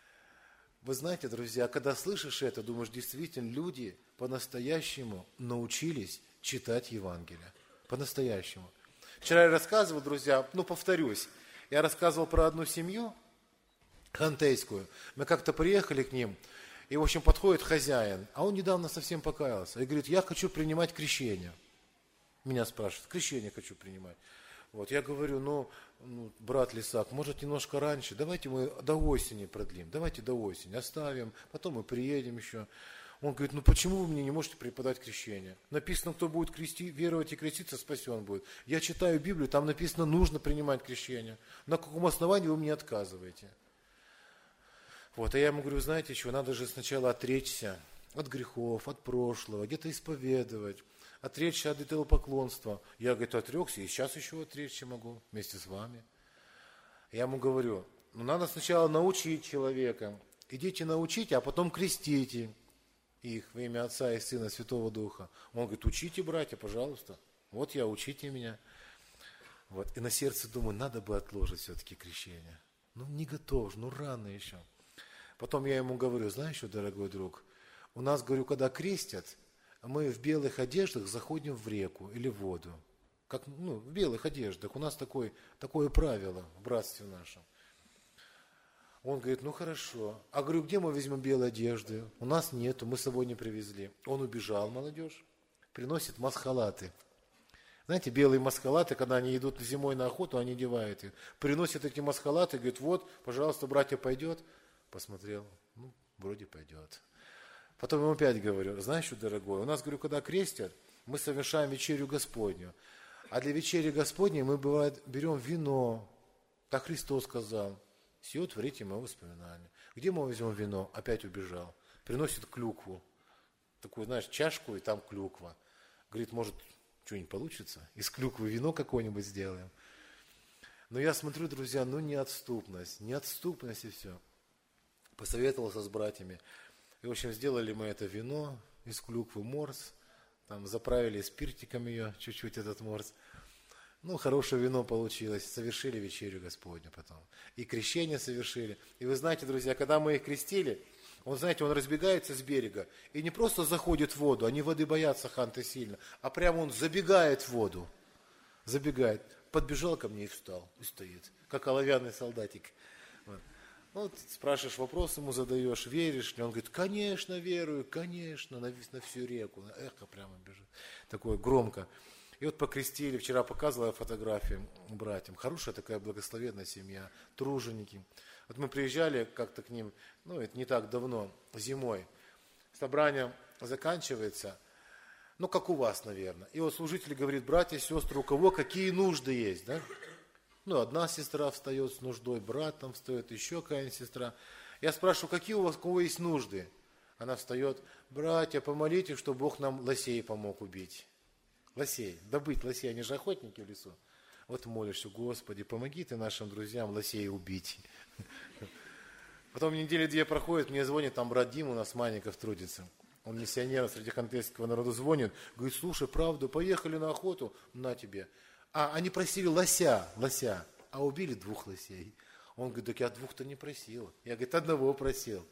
Вы знаете, друзья, когда слышишь это, думаешь, действительно, люди по-настоящему научились читать Евангелие. По-настоящему. Вчера я рассказывал, друзья, ну, повторюсь, я рассказывал про одну семью хантейскую. Мы как-то приехали к ним, и, в общем, подходит хозяин, а он недавно совсем покаялся. И говорит, я хочу принимать крещение. Меня спрашивают, крещение хочу принимать. Вот, я говорю, ну, ну, брат Лисак, может, немножко раньше, давайте мы до осени продлим, давайте до осени оставим, потом мы приедем еще. Он говорит, ну почему вы мне не можете преподать крещение? Написано, кто будет крести, веровать и креститься, спасен будет. Я читаю Библию, там написано, нужно принимать крещение. На каком основании вы мне отказываете? Вот, а я ему говорю, знаете что, надо же сначала отречься от грехов, от прошлого, где-то исповедовать, отречься от идолопоклонства. Я, говорит, отрекся, и сейчас еще отречься могу, вместе с вами. Я ему говорю, ну надо сначала научить человека. Идите научите, а потом крестите их во имя Отца и Сына, Святого Духа. Он говорит, учите, братья, пожалуйста. Вот я, учите меня. Вот. И на сердце думаю, надо бы отложить все-таки крещение. Ну не готов, ну рано еще. Потом я ему говорю, знаешь что, дорогой друг, у нас, говорю, когда крестят, мы в белых одеждах заходим в реку или в воду. Как, ну, в белых одеждах. У нас такое, такое правило в братстве нашем. Он говорит, ну хорошо. А говорю, где мы возьмем белые одежды? У нас нету, мы с собой не привезли. Он убежал, молодежь, приносит масхалаты. Знаете, белые масхалаты, когда они идут зимой на охоту, они одевают их. Приносят эти масхалаты, говорит, вот, пожалуйста, братья, пойдет. Посмотрел, ну, вроде пойдет. Потом ему опять говорю, знаешь что, дорогой, у нас, говорю, когда крестят, мы совершаем вечерю Господню. А для вечери Господней мы, бывает, берем вино. Так Христос сказал. Сие творите мои воспоминания. Где мы возьмем вино? Опять убежал. Приносит клюкву. Такую, знаешь, чашку, и там клюква. Говорит, может, что-нибудь получится? Из клюквы вино какое-нибудь сделаем. Но я смотрю, друзья, ну неотступность. Неотступность и все. Посоветовался с братьями. И, в общем, сделали мы это вино из клюквы, морс. Там заправили спиртиком ее, чуть-чуть этот морс. Ну, хорошее вино получилось. Совершили вечерю Господню потом. И крещение совершили. И вы знаете, друзья, когда мы их крестили, он, знаете, он разбегается с берега и не просто заходит в воду, они воды боятся, ханты, сильно, а прямо он забегает в воду. Забегает. Подбежал ко мне и встал. И стоит. Как оловянный солдатик. Вот. Ну, спрашиваешь, вопрос ему задаешь, веришь ли? Он говорит, конечно, верую, конечно, на, на всю реку. На эхо прямо бежит. Такое громко. И вот покрестили, вчера показывала фотографии братьям. Хорошая такая благословенная семья, труженики. Вот мы приезжали как-то к ним, ну, это не так давно, зимой. Собрание заканчивается, ну, как у вас, наверное. И вот служитель говорит, братья, сестры, у кого какие нужды есть, да? Ну, одна сестра встает с нуждой, брат там встает, еще какая-нибудь сестра. Я спрашиваю, какие у вас, у кого есть нужды? Она встает, братья, помолитесь, чтобы Бог нам лосей помог убить. Лосей, добыть лосей, они же охотники в лесу. Вот молишься, Господи, помоги ты нашим друзьям лосей убить. Потом недели две проходит, мне звонит там брат Дима, у нас Манников трудится. Он миссионер среди хантейского народа звонит, говорит, слушай, правда, поехали на охоту, на тебе. А они просили лося, лося, а убили двух лосей. Он говорит, так я двух-то не просил. Я, говорит, одного просил.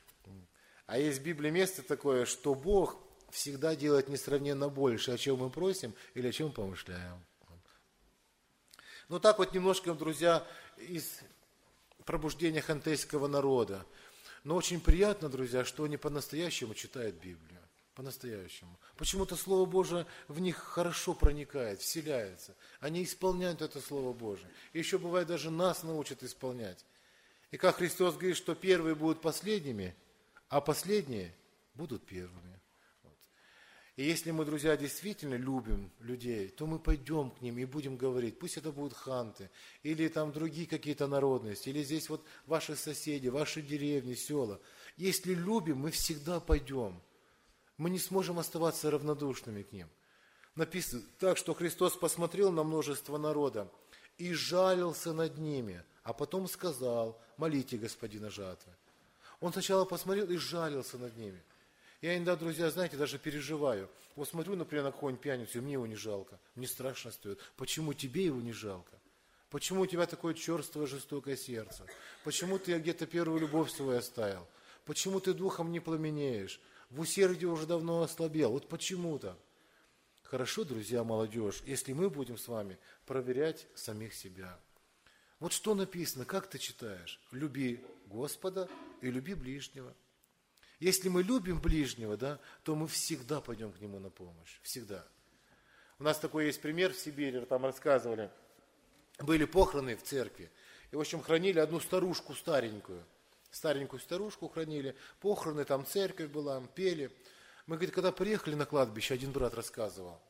А есть в Библии место такое, что Бог всегда делает несравненно больше, о чем мы просим или о чем помышляем. Ну так вот немножко, друзья, из пробуждения хантейского народа. Но очень приятно, друзья, что они по-настоящему читают Библию. По-настоящему. Почему-то Слово Божие в них хорошо проникает, вселяется. Они исполняют это Слово Божие. И еще бывает даже нас научат исполнять. И как Христос говорит, что первые будут последними, а последние будут первыми. Вот. И если мы, друзья, действительно любим людей, то мы пойдем к ним и будем говорить, пусть это будут ханты, или там другие какие-то народности, или здесь вот ваши соседи, ваши деревни, села. Если любим, мы всегда пойдем. Мы не сможем оставаться равнодушными к ним. Написано так, что Христос посмотрел на множество народа и жалился над ними, а потом сказал, молите Господина жатвы. Он сначала посмотрел и жалился над ними. Я иногда, друзья, знаете, даже переживаю. Вот смотрю, например, на какого-нибудь пьяницу, и мне его не жалко. Мне страшно стоит. Почему тебе его не жалко? Почему у тебя такое черствое, жестокое сердце? Почему ты где-то первую любовь свою оставил? Почему ты духом не пламенеешь? В усердии уже давно ослабел. Вот почему-то. Хорошо, друзья, молодежь, если мы будем с вами проверять самих себя. Вот что написано, как ты читаешь? Люби Господа и люби ближнего. Если мы любим ближнего, да, то мы всегда пойдем к нему на помощь. Всегда. У нас такой есть пример в Сибири, там рассказывали. Были похороны в церкви. И, в общем, хранили одну старушку старенькую. Старенькую старушку хранили, похороны, там церковь была, пели. Мы, говорит, когда приехали на кладбище, один брат рассказывал.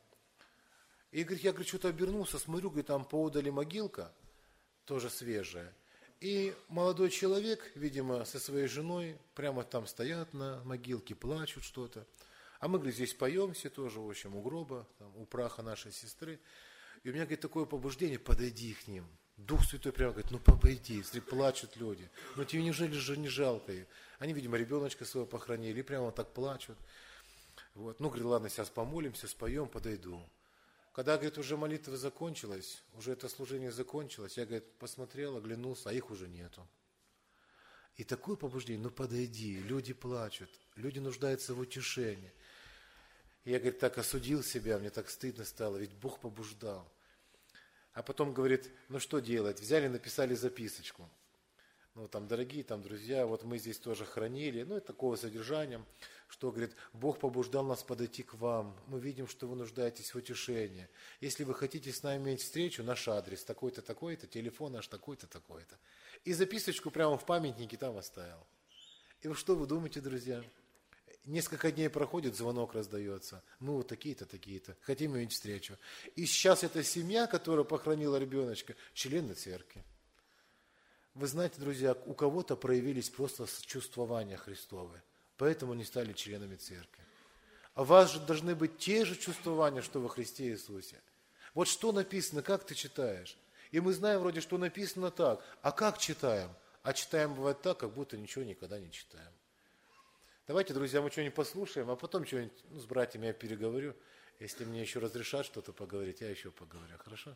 И, говорит, я, говорит, что-то обернулся, смотрю, говорит, там поодали могилка, тоже свежая. И молодой человек, видимо, со своей женой, прямо там стоят на могилке, плачут что-то. А мы, говорит, здесь поем все тоже, в общем, у гроба, там, у праха нашей сестры. И у меня, говорит, такое побуждение, подойди к ним. Дух Святой прямо говорит, ну подойди, если плачут люди. Ну тебе неужели же не жалко их? Они, видимо, ребеночка своего похоронили, и прямо вот так плачут. Вот. Ну, говорит, ладно, сейчас помолимся, споем, подойду. Когда, говорит, уже молитва закончилась, уже это служение закончилось, я, говорит, посмотрел, оглянулся, а их уже нету. И такое побуждение, ну подойди, люди плачут, люди нуждаются в утешении. И я, говорит, так осудил себя, мне так стыдно стало, ведь Бог побуждал. А потом говорит, ну что делать? Взяли, написали записочку. Ну там, дорогие там друзья, вот мы здесь тоже хранили, ну и такого содержания, что, говорит, Бог побуждал нас подойти к вам. Мы видим, что вы нуждаетесь в утешении. Если вы хотите с нами иметь встречу, наш адрес такой-то, такой-то, телефон наш такой-то, такой-то. И записочку прямо в памятнике там оставил. И вот что вы думаете, друзья? Несколько дней проходит, звонок раздается. Мы вот такие-то, такие-то. Хотим иметь встречу. И сейчас эта семья, которая похоронила ребеночка, члены церкви. Вы знаете, друзья, у кого-то проявились просто чувствования Христовые. Поэтому они стали членами церкви. А у вас же должны быть те же чувствования, что во Христе Иисусе. Вот что написано, как ты читаешь. И мы знаем вроде, что написано так. А как читаем? А читаем бывает так, как будто ничего никогда не читаем. Давайте, друзья, мы что-нибудь послушаем, а потом что-нибудь ну, с братьями я переговорю. Если мне еще разрешат что-то поговорить, я еще поговорю. Хорошо?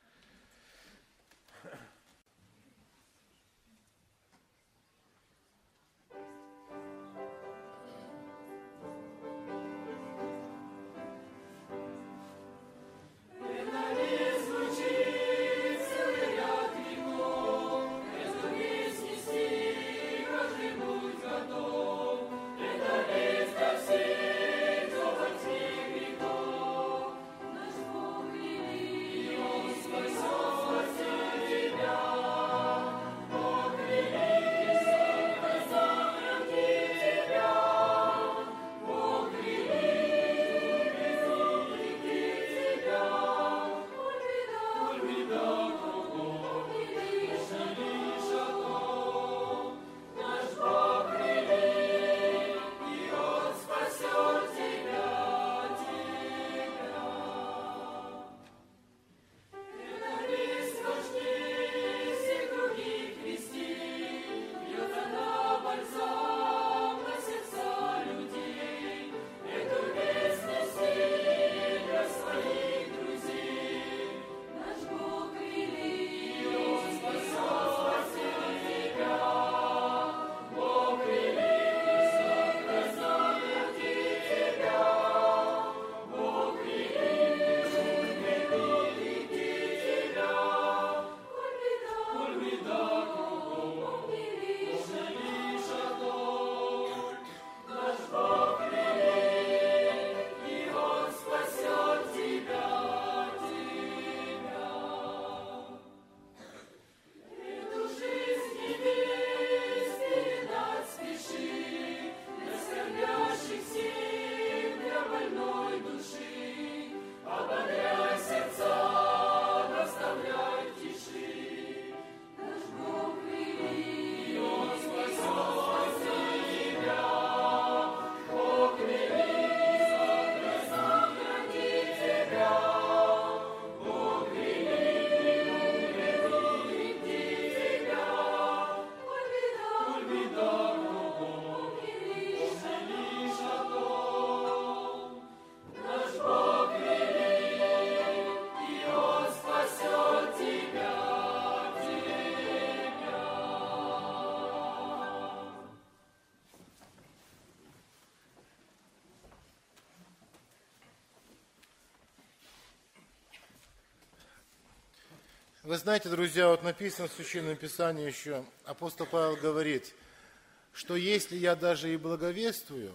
Вы знаете, друзья, вот написано в Священном Писании еще, апостол Павел говорит, что если я даже и благовествую,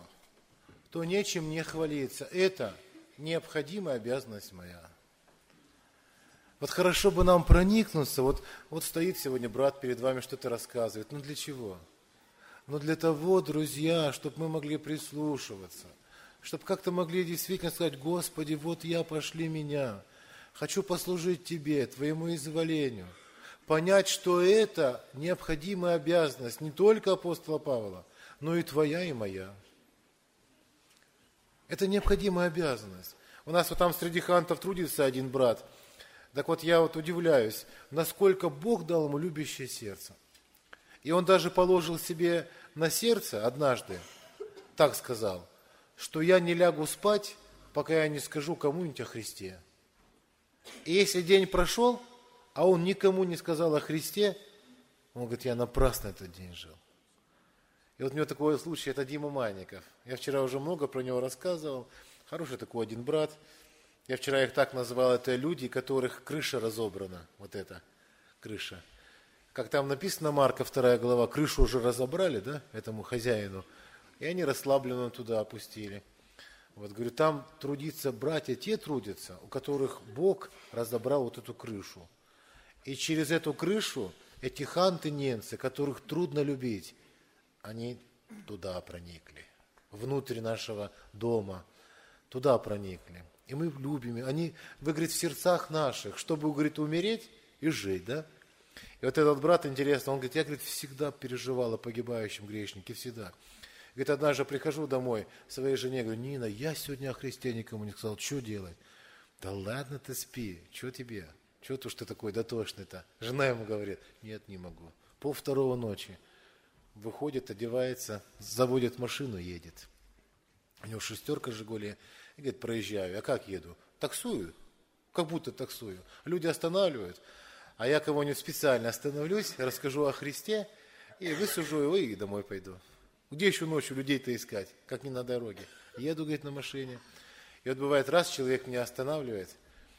то нечем не хвалиться. Это необходимая обязанность моя. Вот хорошо бы нам проникнуться, вот, вот стоит сегодня брат перед вами, что-то рассказывает. Ну для чего? Ну для того, друзья, чтобы мы могли прислушиваться, чтобы как-то могли действительно сказать, Господи, вот я, пошли меня. Хочу послужить Тебе, Твоему изволению. Понять, что это необходимая обязанность не только апостола Павла, но и Твоя, и моя. Это необходимая обязанность. У нас вот там среди хантов трудится один брат. Так вот, я вот удивляюсь, насколько Бог дал ему любящее сердце. И он даже положил себе на сердце однажды, так сказал, что я не лягу спать, пока я не скажу кому-нибудь о Христе. И если день прошел, а он никому не сказал о Христе, он говорит, я напрасно этот день жил. И вот у него такой случай, это Дима Манников. Я вчера уже много про него рассказывал. Хороший такой один брат. Я вчера их так назвал, это люди, которых крыша разобрана. Вот эта крыша. Как там написано, Марка вторая глава, крышу уже разобрали, да, этому хозяину. И они расслабленно туда опустили. Вот, говорю, там трудятся братья, те трудятся, у которых Бог разобрал вот эту крышу. И через эту крышу эти ханты, немцы, которых трудно любить, они туда проникли, внутрь нашего дома, туда проникли. И мы любим, они, вы, говорит, в сердцах наших, чтобы, говорит, умереть и жить, да? И вот этот брат, интересно, он говорит, я, говорит, всегда переживал о погибающем грешнике, всегда. Говорит, однажды прихожу домой своей жене, говорю, Нина, я сегодня о Христе никому не сказал, что делать? Да ладно ты спи, что тебе? Что ты, что такой дотошный-то? Жена ему говорит, нет, не могу. Пол второго ночи. Выходит, одевается, заводит машину, едет. У него шестерка «Жигули». И говорит, проезжаю. А как еду? Таксую. Как будто таксую. Люди останавливают. А я кого-нибудь специально остановлюсь, расскажу о Христе, и высажу его, и домой пойду. Где еще ночью людей-то искать, как не на дороге? Еду, говорит, на машине. И вот бывает, раз человек меня останавливает.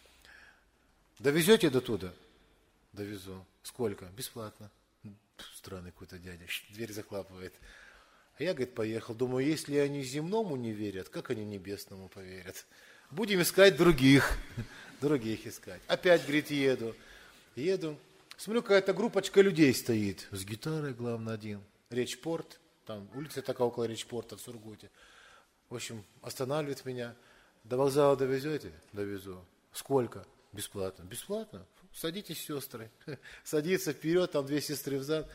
Довезете до туда? Довезу. Сколько? Бесплатно. Странный какой-то дядя. Дверь захлапывает. А я, говорит, поехал. Думаю, если они земному не верят, как они небесному поверят? Будем искать других. Других искать. Опять, говорит, еду. Еду. Смотрю, какая-то группочка людей стоит. С гитарой, главное, один. Речпорт. Там улица такая около Речпорта в Сургуте. В общем, останавливает меня. До вокзала довезете? Довезу. Сколько? Бесплатно. Бесплатно? Садитесь, сестры. Садится вперед, там две сестры взад.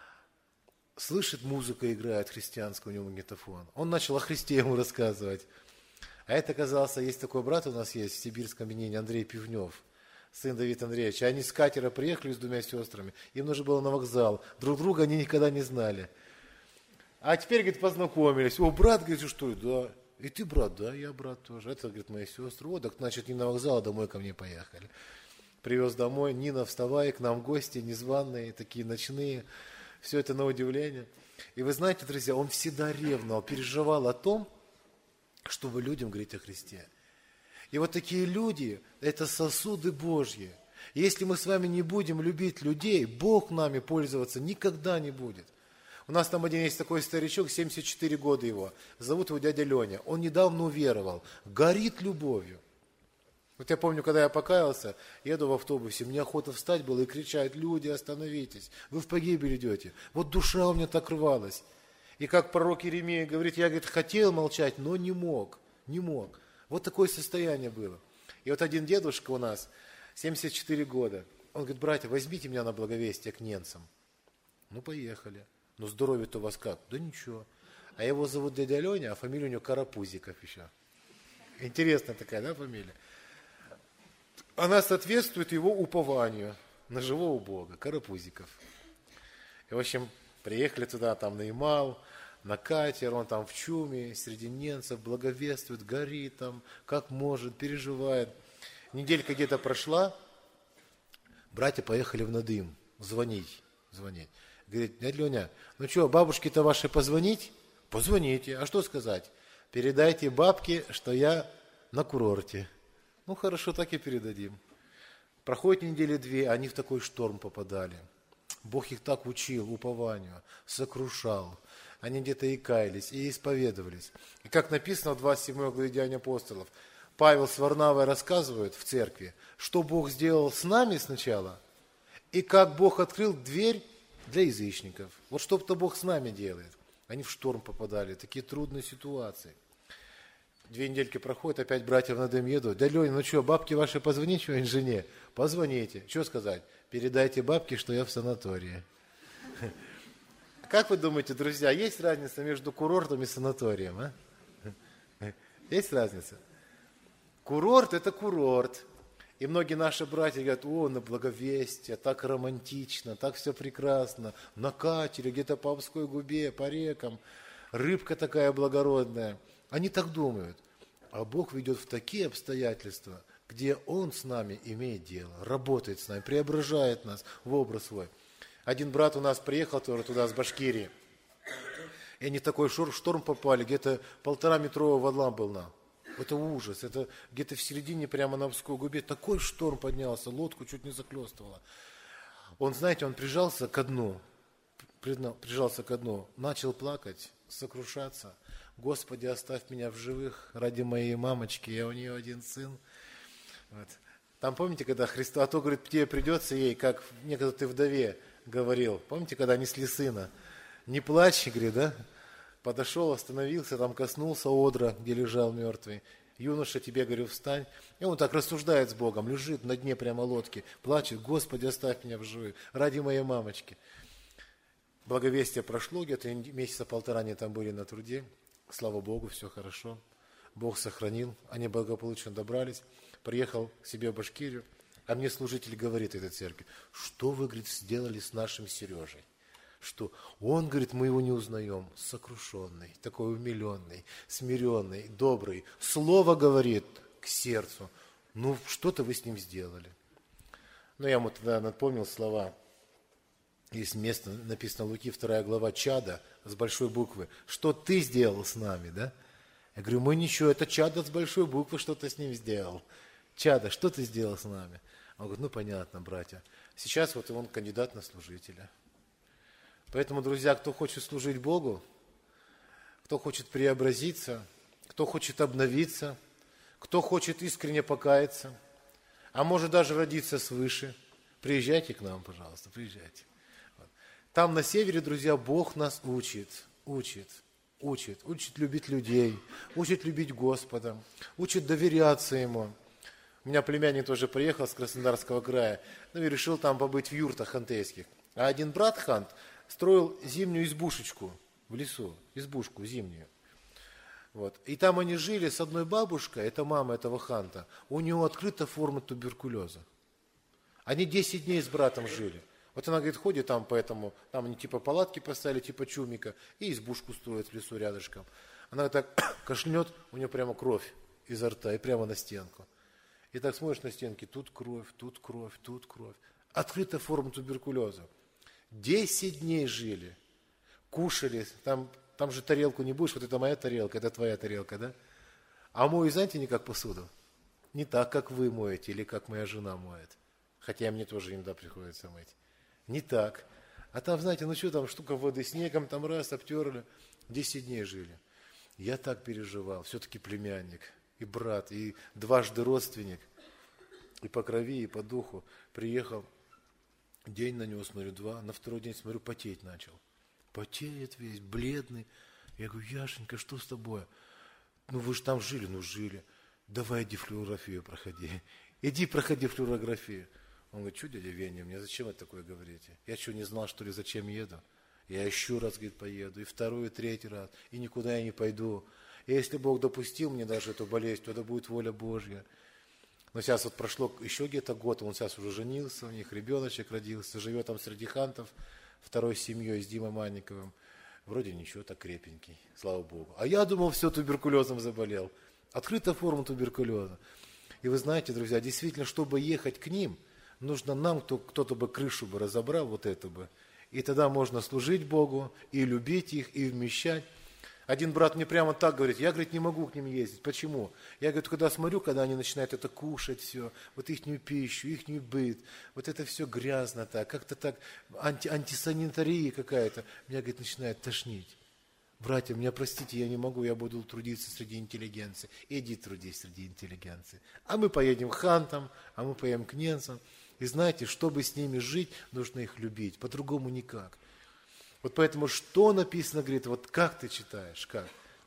Слышит, музыка играет христианская, у него магнитофон. Он начал о Христе ему рассказывать. А это, оказался, есть такой брат у нас есть в сибирском объединении, Андрей Пивнев, сын Давида Андреевича. Они с катера приехали с двумя сестрами. Им нужно было на вокзал. Друг друга они никогда не знали. А теперь, говорит, познакомились. О, брат, говорит, что ли? Да. И ты брат? Да, я брат тоже. Это, говорит, мои сестры. О, так, значит, не на вокзал, а домой ко мне поехали. Привез домой. Нина, вставай, к нам гости незваные, такие ночные. Все это на удивление. И вы знаете, друзья, он всегда ревновал, переживал о том, чтобы людям говорить о Христе. И вот такие люди, это сосуды Божьи. Если мы с вами не будем любить людей, Бог нами пользоваться никогда не будет. У нас там один есть такой старичок, семьдесят четыре года его, зовут его дядя Леня. Он недавно уверовал, горит любовью. Вот я помню, когда я покаялся, еду в автобусе, мне охота встать было и кричать, люди, остановитесь, вы в погибель идете. Вот душа у меня так рвалась. И как пророк Иеремия говорит, я, говорит, хотел молчать, но не мог, не мог. Вот такое состояние было. И вот один дедушка у нас, семьдесят четыре года, он говорит, братья, возьмите меня на благовестие к немцам. Ну, поехали. Ну, здоровье-то у вас как? Да ничего. А его зовут дядя Леня, а фамилия у него Карапузиков еще. Интересная такая, да, фамилия? Она соответствует его упованию на живого Бога, Карапузиков. И, в общем, приехали туда, там, на Ямал, на катер, он там в чуме, среди немцев, благовествует, горит там, как может, переживает. Неделька где-то прошла, братья поехали в Надым звонить, звонить. Говорит, дядя Леня, ну что, бабушке-то вашей позвонить? Позвоните. А что сказать? Передайте бабке, что я на курорте. Ну, хорошо, так и передадим. Проходит недели две, они в такой шторм попадали. Бог их так учил упованию, сокрушал. Они где-то и каялись, и исповедовались. И как написано в двадцать седьмой главе Деяний апостолов, Павел с Варнавой рассказывают в церкви, что Бог сделал с нами сначала, и как Бог открыл дверь для язычников. Вот что-то Бог с нами делает. Они в шторм попадали, такие трудные ситуации. Две недельки проходят, опять братья в Надым едут. Дядя Леня, ну что, бабке вашей позвонить что-нибудь жене? Позвоните. Что сказать? Передайте бабке, что я в санатории. Как вы думаете, друзья, есть разница между курортом и санаторием? А? Есть разница? Курорт – это курорт. И многие наши братья говорят: о, на Благовестие, так романтично, так все прекрасно, на катере, где-то по Обской губе, по рекам, рыбка такая благородная. Они так думают. А Бог ведет в такие обстоятельства, где Он с нами имеет дело, работает с нами, преображает нас в образ свой. Один брат у нас приехал тоже туда, с Башкирии, и они в такой шторм попали, где-то полтора метрового вода была. Это ужас, это где-то в середине, прямо на Обской губе, такой шторм поднялся, лодку чуть не захлестывало. Он, знаете, он прижался ко дну, прижался ко дну, начал плакать, сокрушаться. Господи, оставь меня в живых ради моей мамочки, я у нее один сын. Вот. Там, помните, когда Христос, а то, говорит, тебе придется ей, как некогда ты вдове говорил, помните, когда несли сына, не плачь, говорит, да? Подошел, остановился, там коснулся одра, где лежал мертвый. Юноша, тебе, говорю, встань. И он так рассуждает с Богом, лежит на дне прямо лодки, плачет: Господи, оставь меня в живых ради моей мамочки. Благовестие прошло, где-то месяца полтора они там были на труде. Слава Богу, все хорошо. Бог сохранил, они благополучно добрались. Приехал к себе в Башкирию, а мне служитель говорит этой церкви: что вы, говорит, сделали с нашим Сережей? Что? Он, говорит, мы его не узнаем. Сокрушенный, такой умиленный, смиренный, добрый. Слово говорит к сердцу. Ну, что-то вы с ним сделали. Ну, я ему тогда напомнил слова. Есть место, написано Луки, вторая глава, чада, с большой буквы. Что ты сделал с нами, да? Я говорю: мы ничего, это чадо с большой буквы, что ты с ним сделал. Чадо, что ты сделал с нами? Он говорит: ну, понятно, братья. Сейчас вот он кандидат на служителя. Поэтому, друзья, кто хочет служить Богу, кто хочет преобразиться, кто хочет обновиться, кто хочет искренне покаяться, а может даже родиться свыше, приезжайте к нам, пожалуйста, приезжайте. Там на севере, друзья, Бог нас учит, учит, учит, учит любить людей, учит любить Господа, учит доверяться Ему. У меня племянник тоже приехал с Краснодарского края, ну и решил там побыть в юртах хантейских. А один брат хант строил зимнюю избушечку в лесу, избушку зимнюю. Вот. И там они жили с одной бабушкой, это мама этого ханта, у нее открыта форма туберкулеза. Они десять дней с братом жили. Вот она, говорит, ходит там, поэтому, там они типа палатки поставили, типа чумика, и избушку строят в лесу рядышком. Она так кашнет, у нее прямо кровь изо рта, и прямо на стенку. И так смотришь на стенки, тут кровь, тут кровь, тут кровь. Открыта форма туберкулеза. Десять дней жили, кушали, там, там же тарелку не будешь, вот это моя тарелка, это твоя тарелка, да? А мою, знаете, не как посуду. Не так, как вы моете или как моя жена моет. Хотя мне тоже иногда приходится мыть. Не так. А там, знаете, ну что там, штука воды снегом, там раз, обтерли. Десять дней жили. Я так переживал. Все-таки племянник, и брат, и дважды родственник. И по крови, и по духу. Приехал, день на него смотрю, два. На второй день смотрю, потеть начал. Потеет весь, бледный. Я говорю: Яшенька, что с тобой? Ну вы же там жили, ну жили. Давай иди флюорографию проходи. Иди проходи флюорографию. Он говорит: что, дядя Веня, мне зачем вы такое говорите? Я что, не знал, что ли, зачем еду? Я еще раз, говорит, поеду, и второй, и третий раз, и никуда я не пойду. И если Бог допустил мне даже эту болезнь, то это будет воля Божья. Но сейчас вот прошло еще где-то год, он сейчас уже женился, у них ребеночек родился, живет там среди хантов, второй семьей с Димой Манниковым. Вроде ничего, так крепенький, слава Богу. А я думал, все, туберкулезом заболел. Открыта форма туберкулеза. И вы знаете, друзья, действительно, чтобы ехать к ним, нужно нам, кто, кто-то бы крышу бы разобрал, вот это бы. И тогда можно служить Богу, и любить их, и вмещать. Один брат мне прямо так говорит: я, говорит, не могу к ним ездить. Почему? Я, говорит, когда смотрю, когда они начинают это кушать все, вот ихнюю пищу, ихний быт, вот это все грязно так, как-то так, анти, антисанитария какая-то, меня, говорит, начинает тошнить. Братья, меня простите, я не могу, я буду трудиться среди интеллигенции. Иди трудись среди интеллигенции. А мы поедем к хантам, а мы поедем к немцам. И знаете, чтобы с ними жить, нужно их любить, по-другому никак. Вот поэтому, что написано, говорит, вот как ты читаешь, как?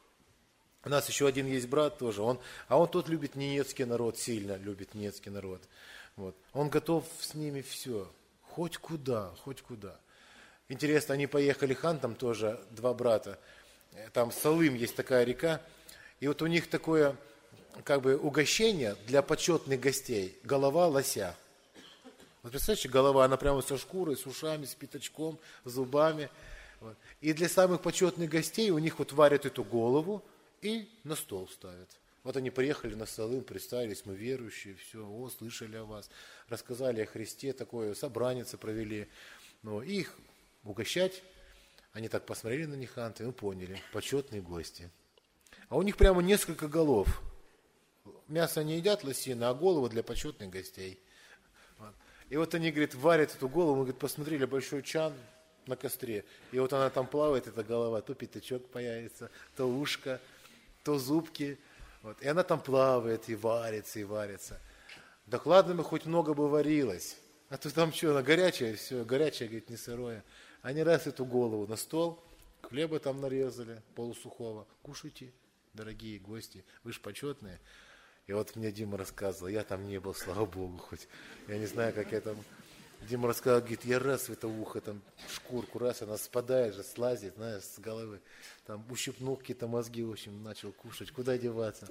У нас еще один есть брат тоже, он, а он тот любит ненецкий народ, сильно любит ненецкий народ. Вот. Он готов с ними все, хоть куда, хоть куда. Интересно, они поехали хантам тоже, два брата, там Салым есть такая река, и вот у них такое, как бы угощение для почетных гостей. Голова лося. Вот представляете, голова, она прямо со шкурой, с ушами, с пятачком, зубами. Вот. И для самых почетных гостей у них вот варят эту голову и на стол ставят. Вот они приехали на стол, им представились, мы верующие, все, о, слышали о вас, рассказали о Христе, такое собранице провели. Ну, и их угощать, они так посмотрели на них, анты, ну, поняли, почетные гости. А у них прямо несколько голов. Мясо не едят лосина, а голову для почетных гостей. Вот. И вот они, говорит, варят эту голову, мы, говорит, посмотрели, большой чан на костре, и вот она там плавает, эта голова, то пятачок появится, то ушко, то зубки. Вот. И она там плавает, и варится, и варится. Да ладно бы, хоть много бы варилось. А то там что, она горячая, все, горячее, говорит, не сырое. Они раз эту голову на стол, хлеба там нарезали, полусухого. Кушайте, дорогие гости, вы же почетные. И вот мне Дима рассказывал, я там не был, слава Богу, хоть. Я не знаю, как я там... Дима рассказал, говорит, я раз в это ухо, там, шкурку, раз, она спадает же, слазит, знаешь, с головы. Там ущипнул какие-то мозги, в общем, начал кушать, куда деваться.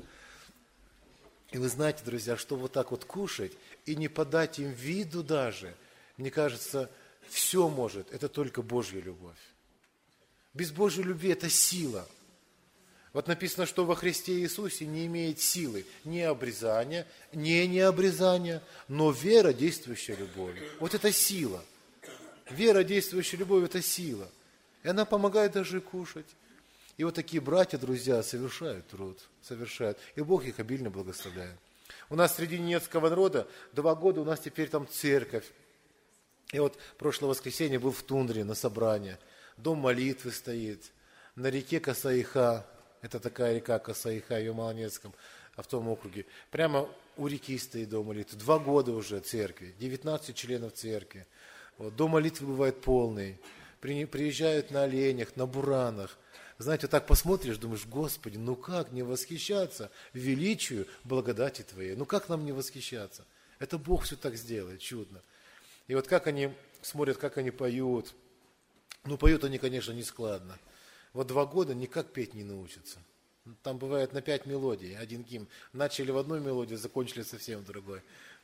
И вы знаете, друзья, что вот так вот кушать и не подать им виду даже, мне кажется, все может, это только Божья любовь. Без Божьей любви это сила. Вот написано, что во Христе Иисусе не имеет силы ни обрезания, ни необрезания, но вера, действующая любовью. Вот это сила. Вера, действующая любовью, это сила. И она помогает даже кушать. И вот такие братья, друзья, совершают труд, совершают. И Бог их обильно благословляет. У нас среди немецкого народа два года у нас теперь там церковь. И вот прошлое воскресенье был в тундре на собрании. Дом молитвы стоит. На реке Косаиха. Это такая река Косаиха, ее в Малонецком автономном округе. Прямо у реки стоит дом молитвы. Два года уже церкви, девятнадцать членов церкви. Вот, дом молитвы бывает полный. При, приезжают на оленях, на буранах. Знаете, вот так посмотришь, думаешь, Господи, ну как не восхищаться величию благодати Твоей? Ну как нам не восхищаться? Это Бог все так сделает, чудно. И вот как они смотрят, как они поют. Ну поют они, конечно, не складно. Вот два года никак петь не научатся. Там бывает на пять мелодий, один гимн. Начали в одной мелодии, закончили совсем в другой.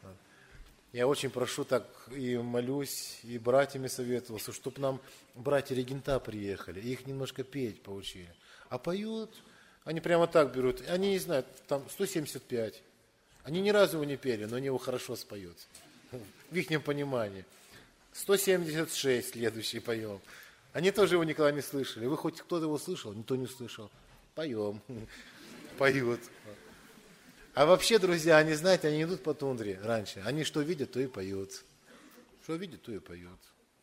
Я очень прошу так и молюсь, и братьями советовался, чтобы нам братья регента приехали, и их немножко петь поучили. А поют, они прямо так берут, они не знают, там сто семьдесят пять. Они ни разу его не пели, но они его хорошо споют. В их понимании. сто семьдесят шесть следующий поем. Они тоже его никогда не слышали. Вы хоть кто-то его слышал? Никто не слышал. Поем. Поют. А вообще, друзья, они, знаете, они идут по тундре раньше. Они что видят, то и поют. Что видят, то и поют.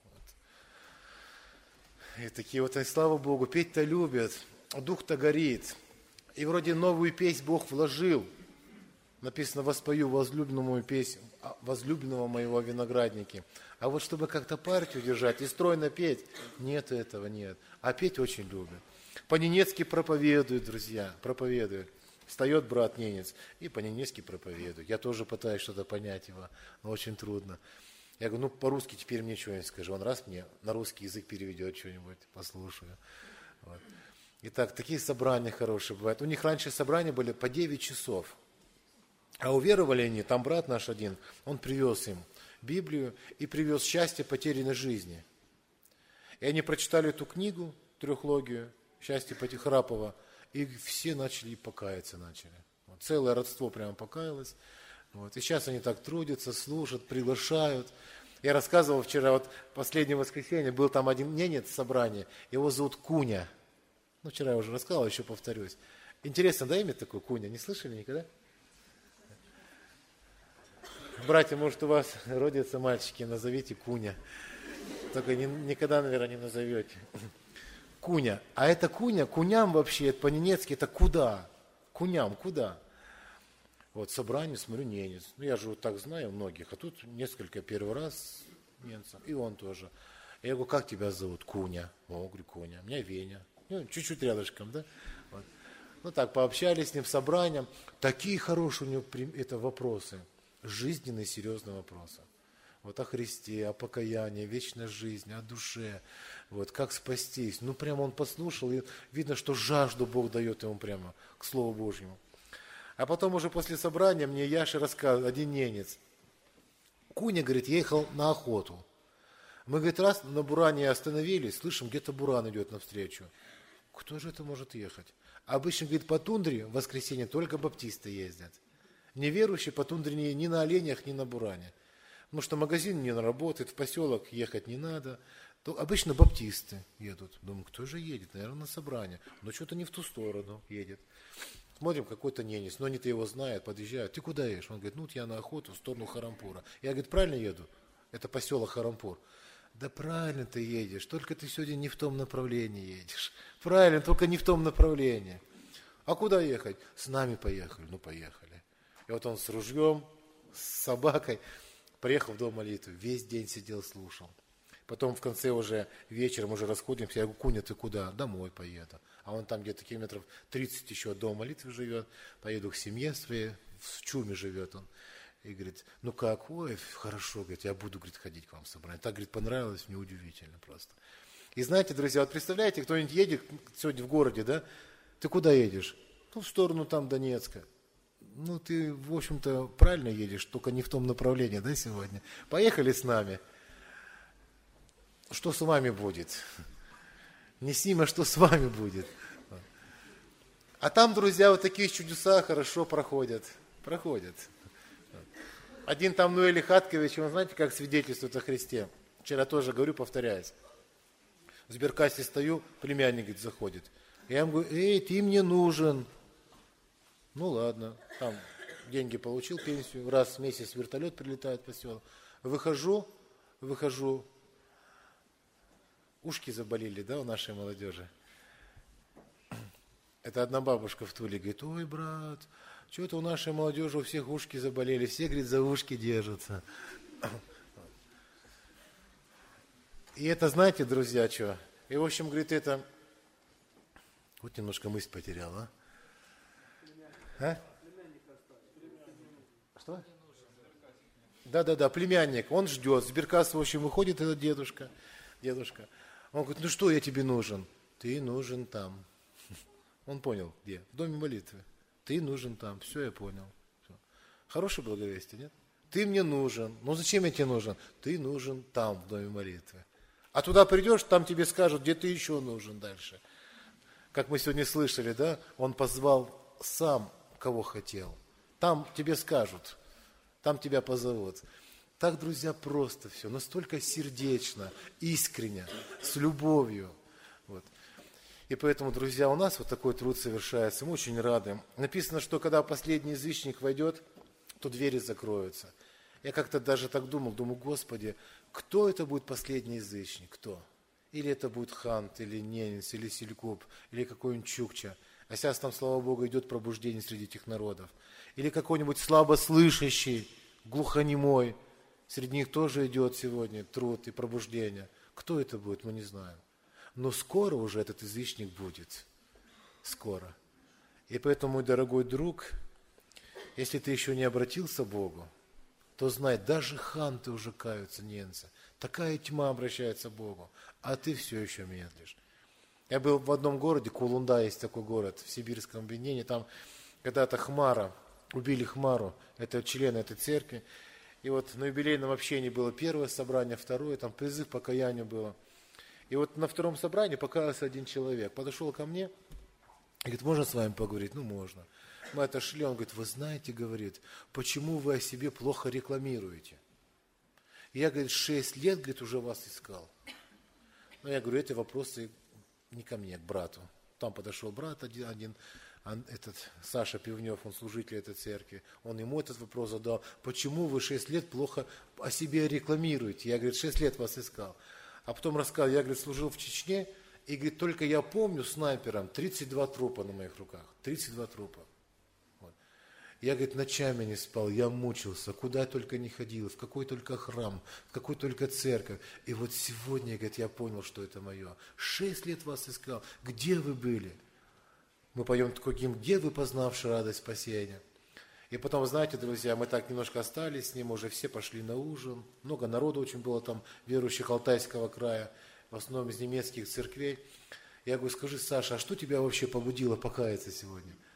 Вот. И такие вот, и слава Богу, петь-то любят, дух-то горит. И вроде новую песнь Бог вложил. Написано, воспою возлюбленному песнь, возлюбленного моего виноградники. А вот чтобы как-то партию держать и стройно петь, нет этого, нет. А петь очень любят. По-ненецки проповедуют, друзья, проповедуют. Встает брат ненец и по-ненецки проповедует. Я тоже пытаюсь что-то понять его, но очень трудно. Я говорю, ну по-русски теперь мне что-нибудь скажи. Он раз мне на русский язык переведет что-нибудь, послушаю. Вот. Итак, такие собрания хорошие бывают. У них раньше собрания были по девять часов. А уверовали они, там брат наш один, он привез им Библию и привез счастье потерянной жизни. И они прочитали эту книгу, трехлогию, счастье Храпова, и все начали покаяться начали. Вот, целое родство прямо покаялось. Вот, и сейчас они так трудятся, служат, приглашают. Я рассказывал вчера, вот последнее воскресенье, был там один ненец в собрании, его зовут Куня. Ну, вчера я уже рассказывал, еще повторюсь. Интересно, да, имя такое Куня? Не слышали никогда? Братья, может, у вас родятся мальчики, назовите Куня. Только не, никогда, наверное, не назовете. Куня. А это Куня, Куням вообще, это по-ненецки, это куда? Куням, куда? Вот собрание, смотрю, ненец. Ну, я же вот так знаю многих, а тут несколько первый раз ненцев, и он тоже. Я говорю, как тебя зовут? Куня. О, говорю, Куня. У меня Веня. Ну, чуть-чуть рядышком, да? Вот. Ну, так, пообщались с ним, собранием. Такие хорошие у него это вопросы. Жизненные, серьезные вопросы. Вот о Христе, о покаянии, вечной жизни, о душе. Вот, как спастись. Ну, прямо он послушал, и видно, что жажду Бог дает ему прямо к Слову Божьему. А потом уже после собрания мне Яша рассказывал, один ненец. Куня, говорит, ехал на охоту. Мы, говорит, раз на буране остановились, слышим, где-то буран идет навстречу. Кто же это может ехать? Обычно, говорит, по тундре в воскресенье только баптисты ездят. Неверующие по тундре ни, ни на оленях, ни на буране. Потому что магазин не работает, в поселок ехать не надо. То обычно баптисты едут. Думаю, кто же едет? Наверное, на собрание. Но что-то не в ту сторону едет. Смотрим, какой-то ненец, но они-то его знают, подъезжают. Ты куда едешь? Он говорит, ну, вот я на охоту в сторону Харампура. Я, говорит, правильно еду? Это поселок Харампур. Да правильно ты едешь, только ты сегодня не в том направлении едешь. Правильно, только не в том направлении. А куда ехать? С нами поехали. Ну, поехали. И вот он с ружьем, с собакой приехал в дом молитвы. Весь день сидел, слушал. Потом в конце уже вечером уже расходимся. Я говорю, Куня, ты куда? Домой поеду. А он там где-то километров тридцать еще от дома молитвы живет. Поеду к семье своей, в Чуме живет он. И говорит, ну как, ой, хорошо, говорит, я буду, говорит, ходить к вам в собрание. Так, говорит, понравилось, мне удивительно просто. И знаете, друзья, вот представляете, кто-нибудь едет сегодня в городе, да? Ты куда едешь? Ну, в сторону там Донецка. Ну, ты, в общем-то, правильно едешь, только не в том направлении, да, сегодня? Поехали с нами. Что с вами будет? Не с ним, а что с вами будет? А там, друзья, вот такие чудеса хорошо проходят. Проходят. Один там Нуэль Хаткович, он знаете, как свидетельствует о Христе? Вчера тоже говорю, повторяюсь. В сберкассе стою, племянник, говорит, заходит. Я ему говорю, эй, ты мне нужен. Ну ладно, там деньги получил, пенсию, раз в месяц вертолет прилетает по селу. Выхожу, выхожу, ушки заболели, да, у нашей молодежи. Это одна бабушка в Туле говорит, ой, брат, что-то у нашей молодежи у всех ушки заболели, все, говорит, за ушки держатся. И это, знаете, друзья, что? И, в общем, говорит, это... Вот немножко мысль потерял, а? А? Что? Да-да-да, племянник, он ждет. С сберкассы, в общем, выходит этот дедушка. Дедушка. Он говорит, ну что, я тебе нужен? Ты нужен там. Он понял, где? В доме молитвы. Ты нужен там. Все, я понял. Все. Хорошее благовестие, нет? Ты мне нужен. Ну зачем я тебе нужен? Ты нужен там, в доме молитвы. А туда придешь, там тебе скажут, где ты еще нужен дальше. Как мы сегодня слышали, да? Он позвал сам, кого хотел. Там тебе скажут, там тебя позовут. Так, друзья, просто все, настолько сердечно, искренне, с любовью. Вот. И поэтому, друзья, у нас вот такой труд совершается, мы очень рады. Написано, что когда последний язычник войдет, то двери закроются. Я как-то даже так думал, думаю, Господи, кто это будет последний язычник, кто? Или это будет Хант, или Ненец, или Селькуп, или какой-нибудь Чукча. А сейчас там, слава Богу, идет пробуждение среди этих народов. Или какой-нибудь слабослышащий, глухонемой. Среди них тоже идет сегодня труд и пробуждение. Кто это будет, мы не знаем. Но скоро уже этот язычник будет. Скоро. И поэтому, мой дорогой друг, если ты еще не обратился к Богу, то знай, даже ханты уже каются, ненцы. Такая тьма обращается к Богу, а ты все еще медлишь. Я был в одном городе, Кулунда есть такой город, в сибирском объединении, там когда-то Хмара, убили Хмару, это члены этой церкви. И вот на юбилейном общении было первое собрание, второе, там призыв к покаянию было. И вот на втором собрании покаялся один человек, подошел ко мне, и говорит, можно с вами поговорить? Ну, можно. Мы отошли, он говорит, вы знаете, говорит, почему вы о себе плохо рекламируете? И я, говорит, шесть лет, говорит, уже вас искал. Но я говорю, эти вопросы не ко мне, к брату. Там подошел брат один, один этот Саша Пивнев, он служитель этой церкви, он ему этот вопрос задал, почему вы шесть лет плохо о себе рекламируете? Я, говорит, шесть лет вас искал. А потом рассказал, я, говорит, служил в Чечне, и, говорит, только я помню снайпером тридцать два трупа на моих руках, тридцать два трупа. Вот. Я, говорит, ночами не спал, я мучился, куда я только не ходил, в какой только храм, в какой только церковь. И вот сегодня, говорит, я понял, что это мое. Шесть лет вас искал, где вы были? Мы поем такой гимн, где вы, познавши радость спасения? И потом, знаете, друзья, мы так немножко остались с ним, уже все пошли на ужин. Много народу очень было там, верующих Алтайского края, в основном из немецких церквей. Я говорю, скажи, Саша, а что тебя вообще побудило покаяться сегодня?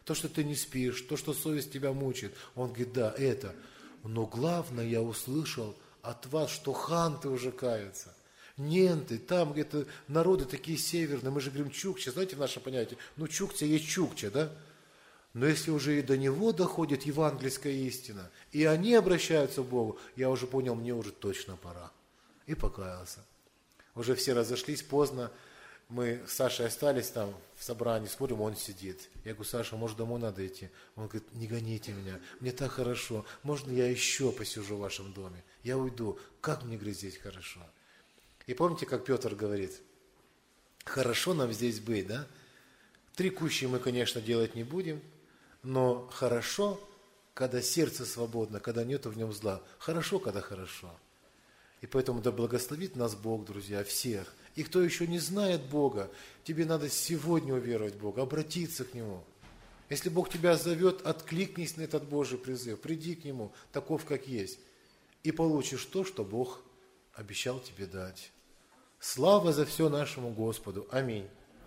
То, что ты не спишь, то, что совесть тебя мучает. Он говорит, да, это. Но главное, я услышал от вас, что ханты уже каются. Ненты, там где-то народы такие северные, мы же говорим чукча, знаете в нашем понятии, ну чукча есть чукча, да? Но если уже и до него доходит евангельская истина, и они обращаются к Богу, я уже понял, мне уже точно пора. И покаялся. Уже все разошлись поздно, мы с Сашей остались там в собрании, смотрим, он сидит. Я говорю, Саша, может домой надо идти? Он говорит, не гоните меня, мне так хорошо, можно я еще посижу в вашем доме? Я уйду, как мне, говорит, здесь хорошо? И помните, как Петр говорит, хорошо нам здесь быть, да? Три кущи мы, конечно, делать не будем, но хорошо, когда сердце свободно, когда нету в нем зла. Хорошо, когда хорошо. И поэтому да благословит нас Бог, друзья, всех. И кто еще не знает Бога, тебе надо сегодня уверовать в Бога, обратиться к Нему. Если Бог тебя зовет, откликнись на этот Божий призыв, приди к Нему, таков, как есть, и получишь то, что Бог обещал тебе дать. Слава за все нашему Господу. Аминь.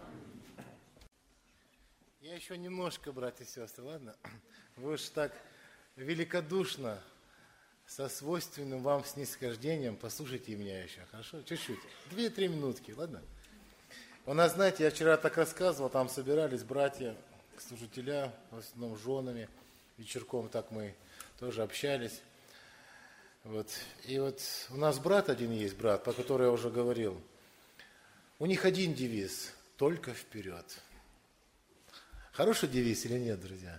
Я еще немножко, братья и сестры, ладно? Вы уж так великодушно, со свойственным вам снисхождением, послушайте меня еще, хорошо? Чуть-чуть, две-три минутки, ладно? У нас, знаете, я вчера так рассказывал, там собирались братья, служителя, в основном женами, вечерком так мы тоже общались. Вот. И вот у нас брат один есть, брат, по которому я уже говорил. У них один девиз – только вперед. Хороший девиз или нет, друзья?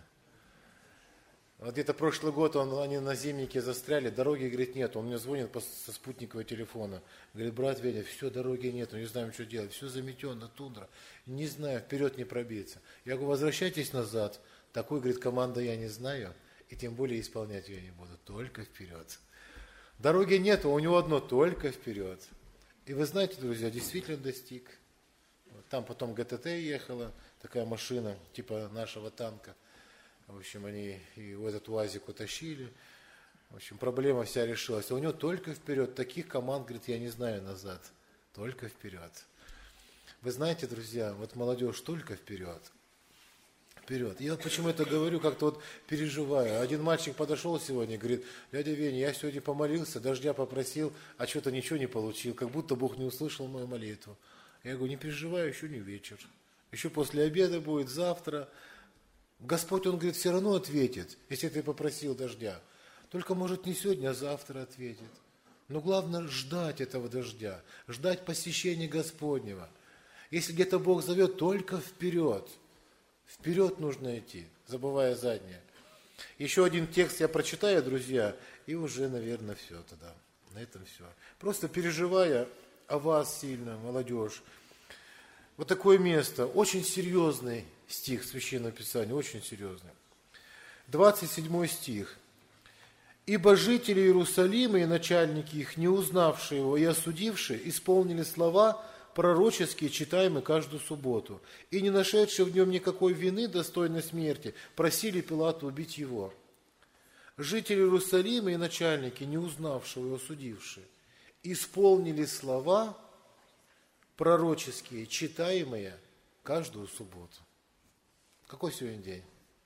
Вот где-то прошлый год он, они на зимнике застряли, дороги, говорит, нет. Он мне звонит по, со спутникового телефона. Говорит, брат Веня, все, дороги нет, не знаем, что делать. Все заметено, тундра. Не знаю, вперед не пробиться. Я говорю, возвращайтесь назад. Такой, говорит, команды я не знаю. И тем более исполнять я не буду. Только вперед. Дороги нет, у него одно, только вперед. И вы знаете, друзья, действительно достиг. Там потом ГТТ ехала, такая машина, типа нашего танка. В общем, они и в этот УАЗик утащили. В общем, проблема вся решилась. А у него только вперед. Таких команд, говорит, я не знаю назад. Только вперед. Вы знаете, друзья, вот молодежь только вперед. Вперед. Я почему это говорю, как-то вот переживаю. Один мальчик подошел сегодня, говорит, дядя Веня, я сегодня помолился, дождя попросил, а что-то ничего не получил, как будто Бог не услышал мою молитву. Я говорю, не переживай, еще не вечер. Еще после обеда будет, завтра. Господь, Он говорит, все равно ответит, если ты попросил дождя. Только, может, не сегодня, а завтра ответит. Но главное ждать этого дождя, ждать посещения Господнего. Если где-то Бог зовет, только вперед. Вперед нужно идти, забывая заднее. Еще один текст я прочитаю, друзья, и уже, наверное, все тогда. На этом все. Просто переживая о вас сильно, молодежь. Вот такое место, очень серьезный стих Священного Писания, очень серьезный. двадцать седьмой стих. «Ибо жители Иерусалима и начальники их, не узнавшие его и осудившие, исполнили слова пророческие, читаемые каждую субботу, и не нашедшие в нем никакой вины, достойной смерти, просили Пилата убить его. Жители Иерусалима и начальники, не узнавшие и осудившие, исполнили слова пророческие, читаемые каждую субботу». Какой сегодня день?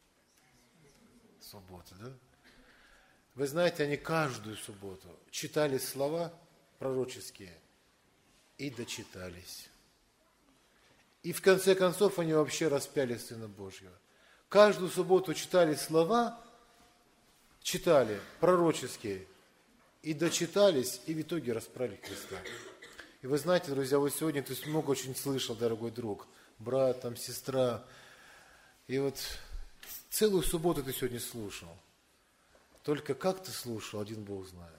Суббота, да? Вы знаете, они каждую субботу читали слова пророческие и дочитались. И в конце концов они вообще распяли Сына Божьего. Каждую субботу читали слова, читали пророческие и дочитались, и в итоге распяли Христа. И вы знаете, друзья, вот сегодня ты много очень слышал, дорогой друг, брат, там, сестра. И вот целую субботу ты сегодня слушал. Только как ты слушал, один Бог знает.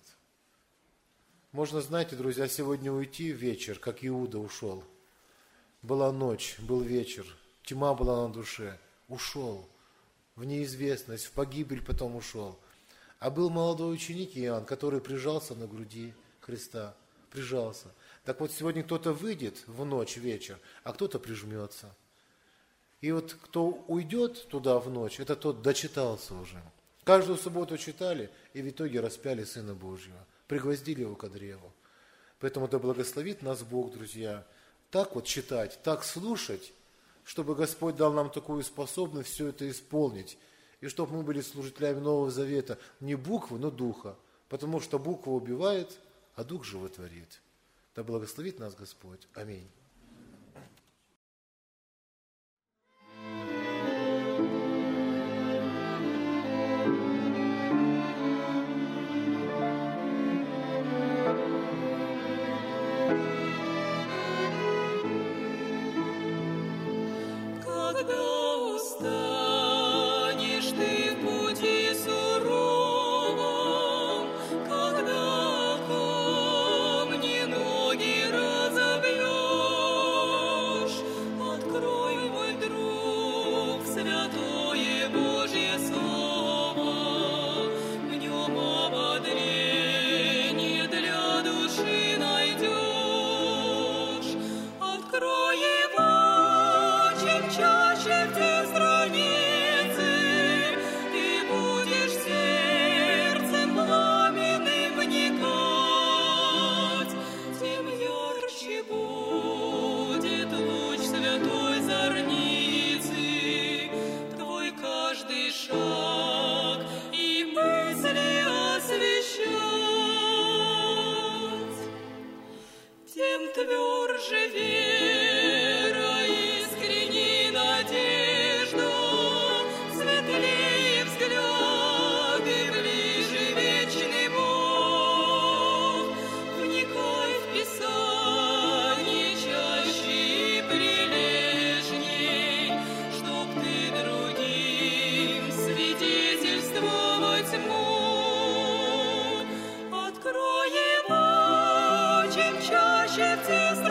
Можно, знаете, друзья, сегодня уйти в вечер, как Иуда ушел. Была ночь, был вечер, тьма была на душе. Ушел в неизвестность, в погибель потом ушел. А был молодой ученик Иоанн, который прижался на груди Христа. Прижался. Так вот, сегодня кто-то выйдет в ночь, вечер, а кто-то прижмется. И вот кто уйдет туда в ночь, это тот дочитался уже. Каждую субботу читали, и в итоге распяли Сына Божьего. Пригвоздили его к древу. Поэтому да благословит нас Бог, друзья, так вот читать, так слушать, чтобы Господь дал нам такую способность все это исполнить, и чтобы мы были служителями Нового Завета не буквы, но духа, потому что буква убивает, а дух животворит. Да благословит нас Господь. Аминь. Открой его, чем чаще в те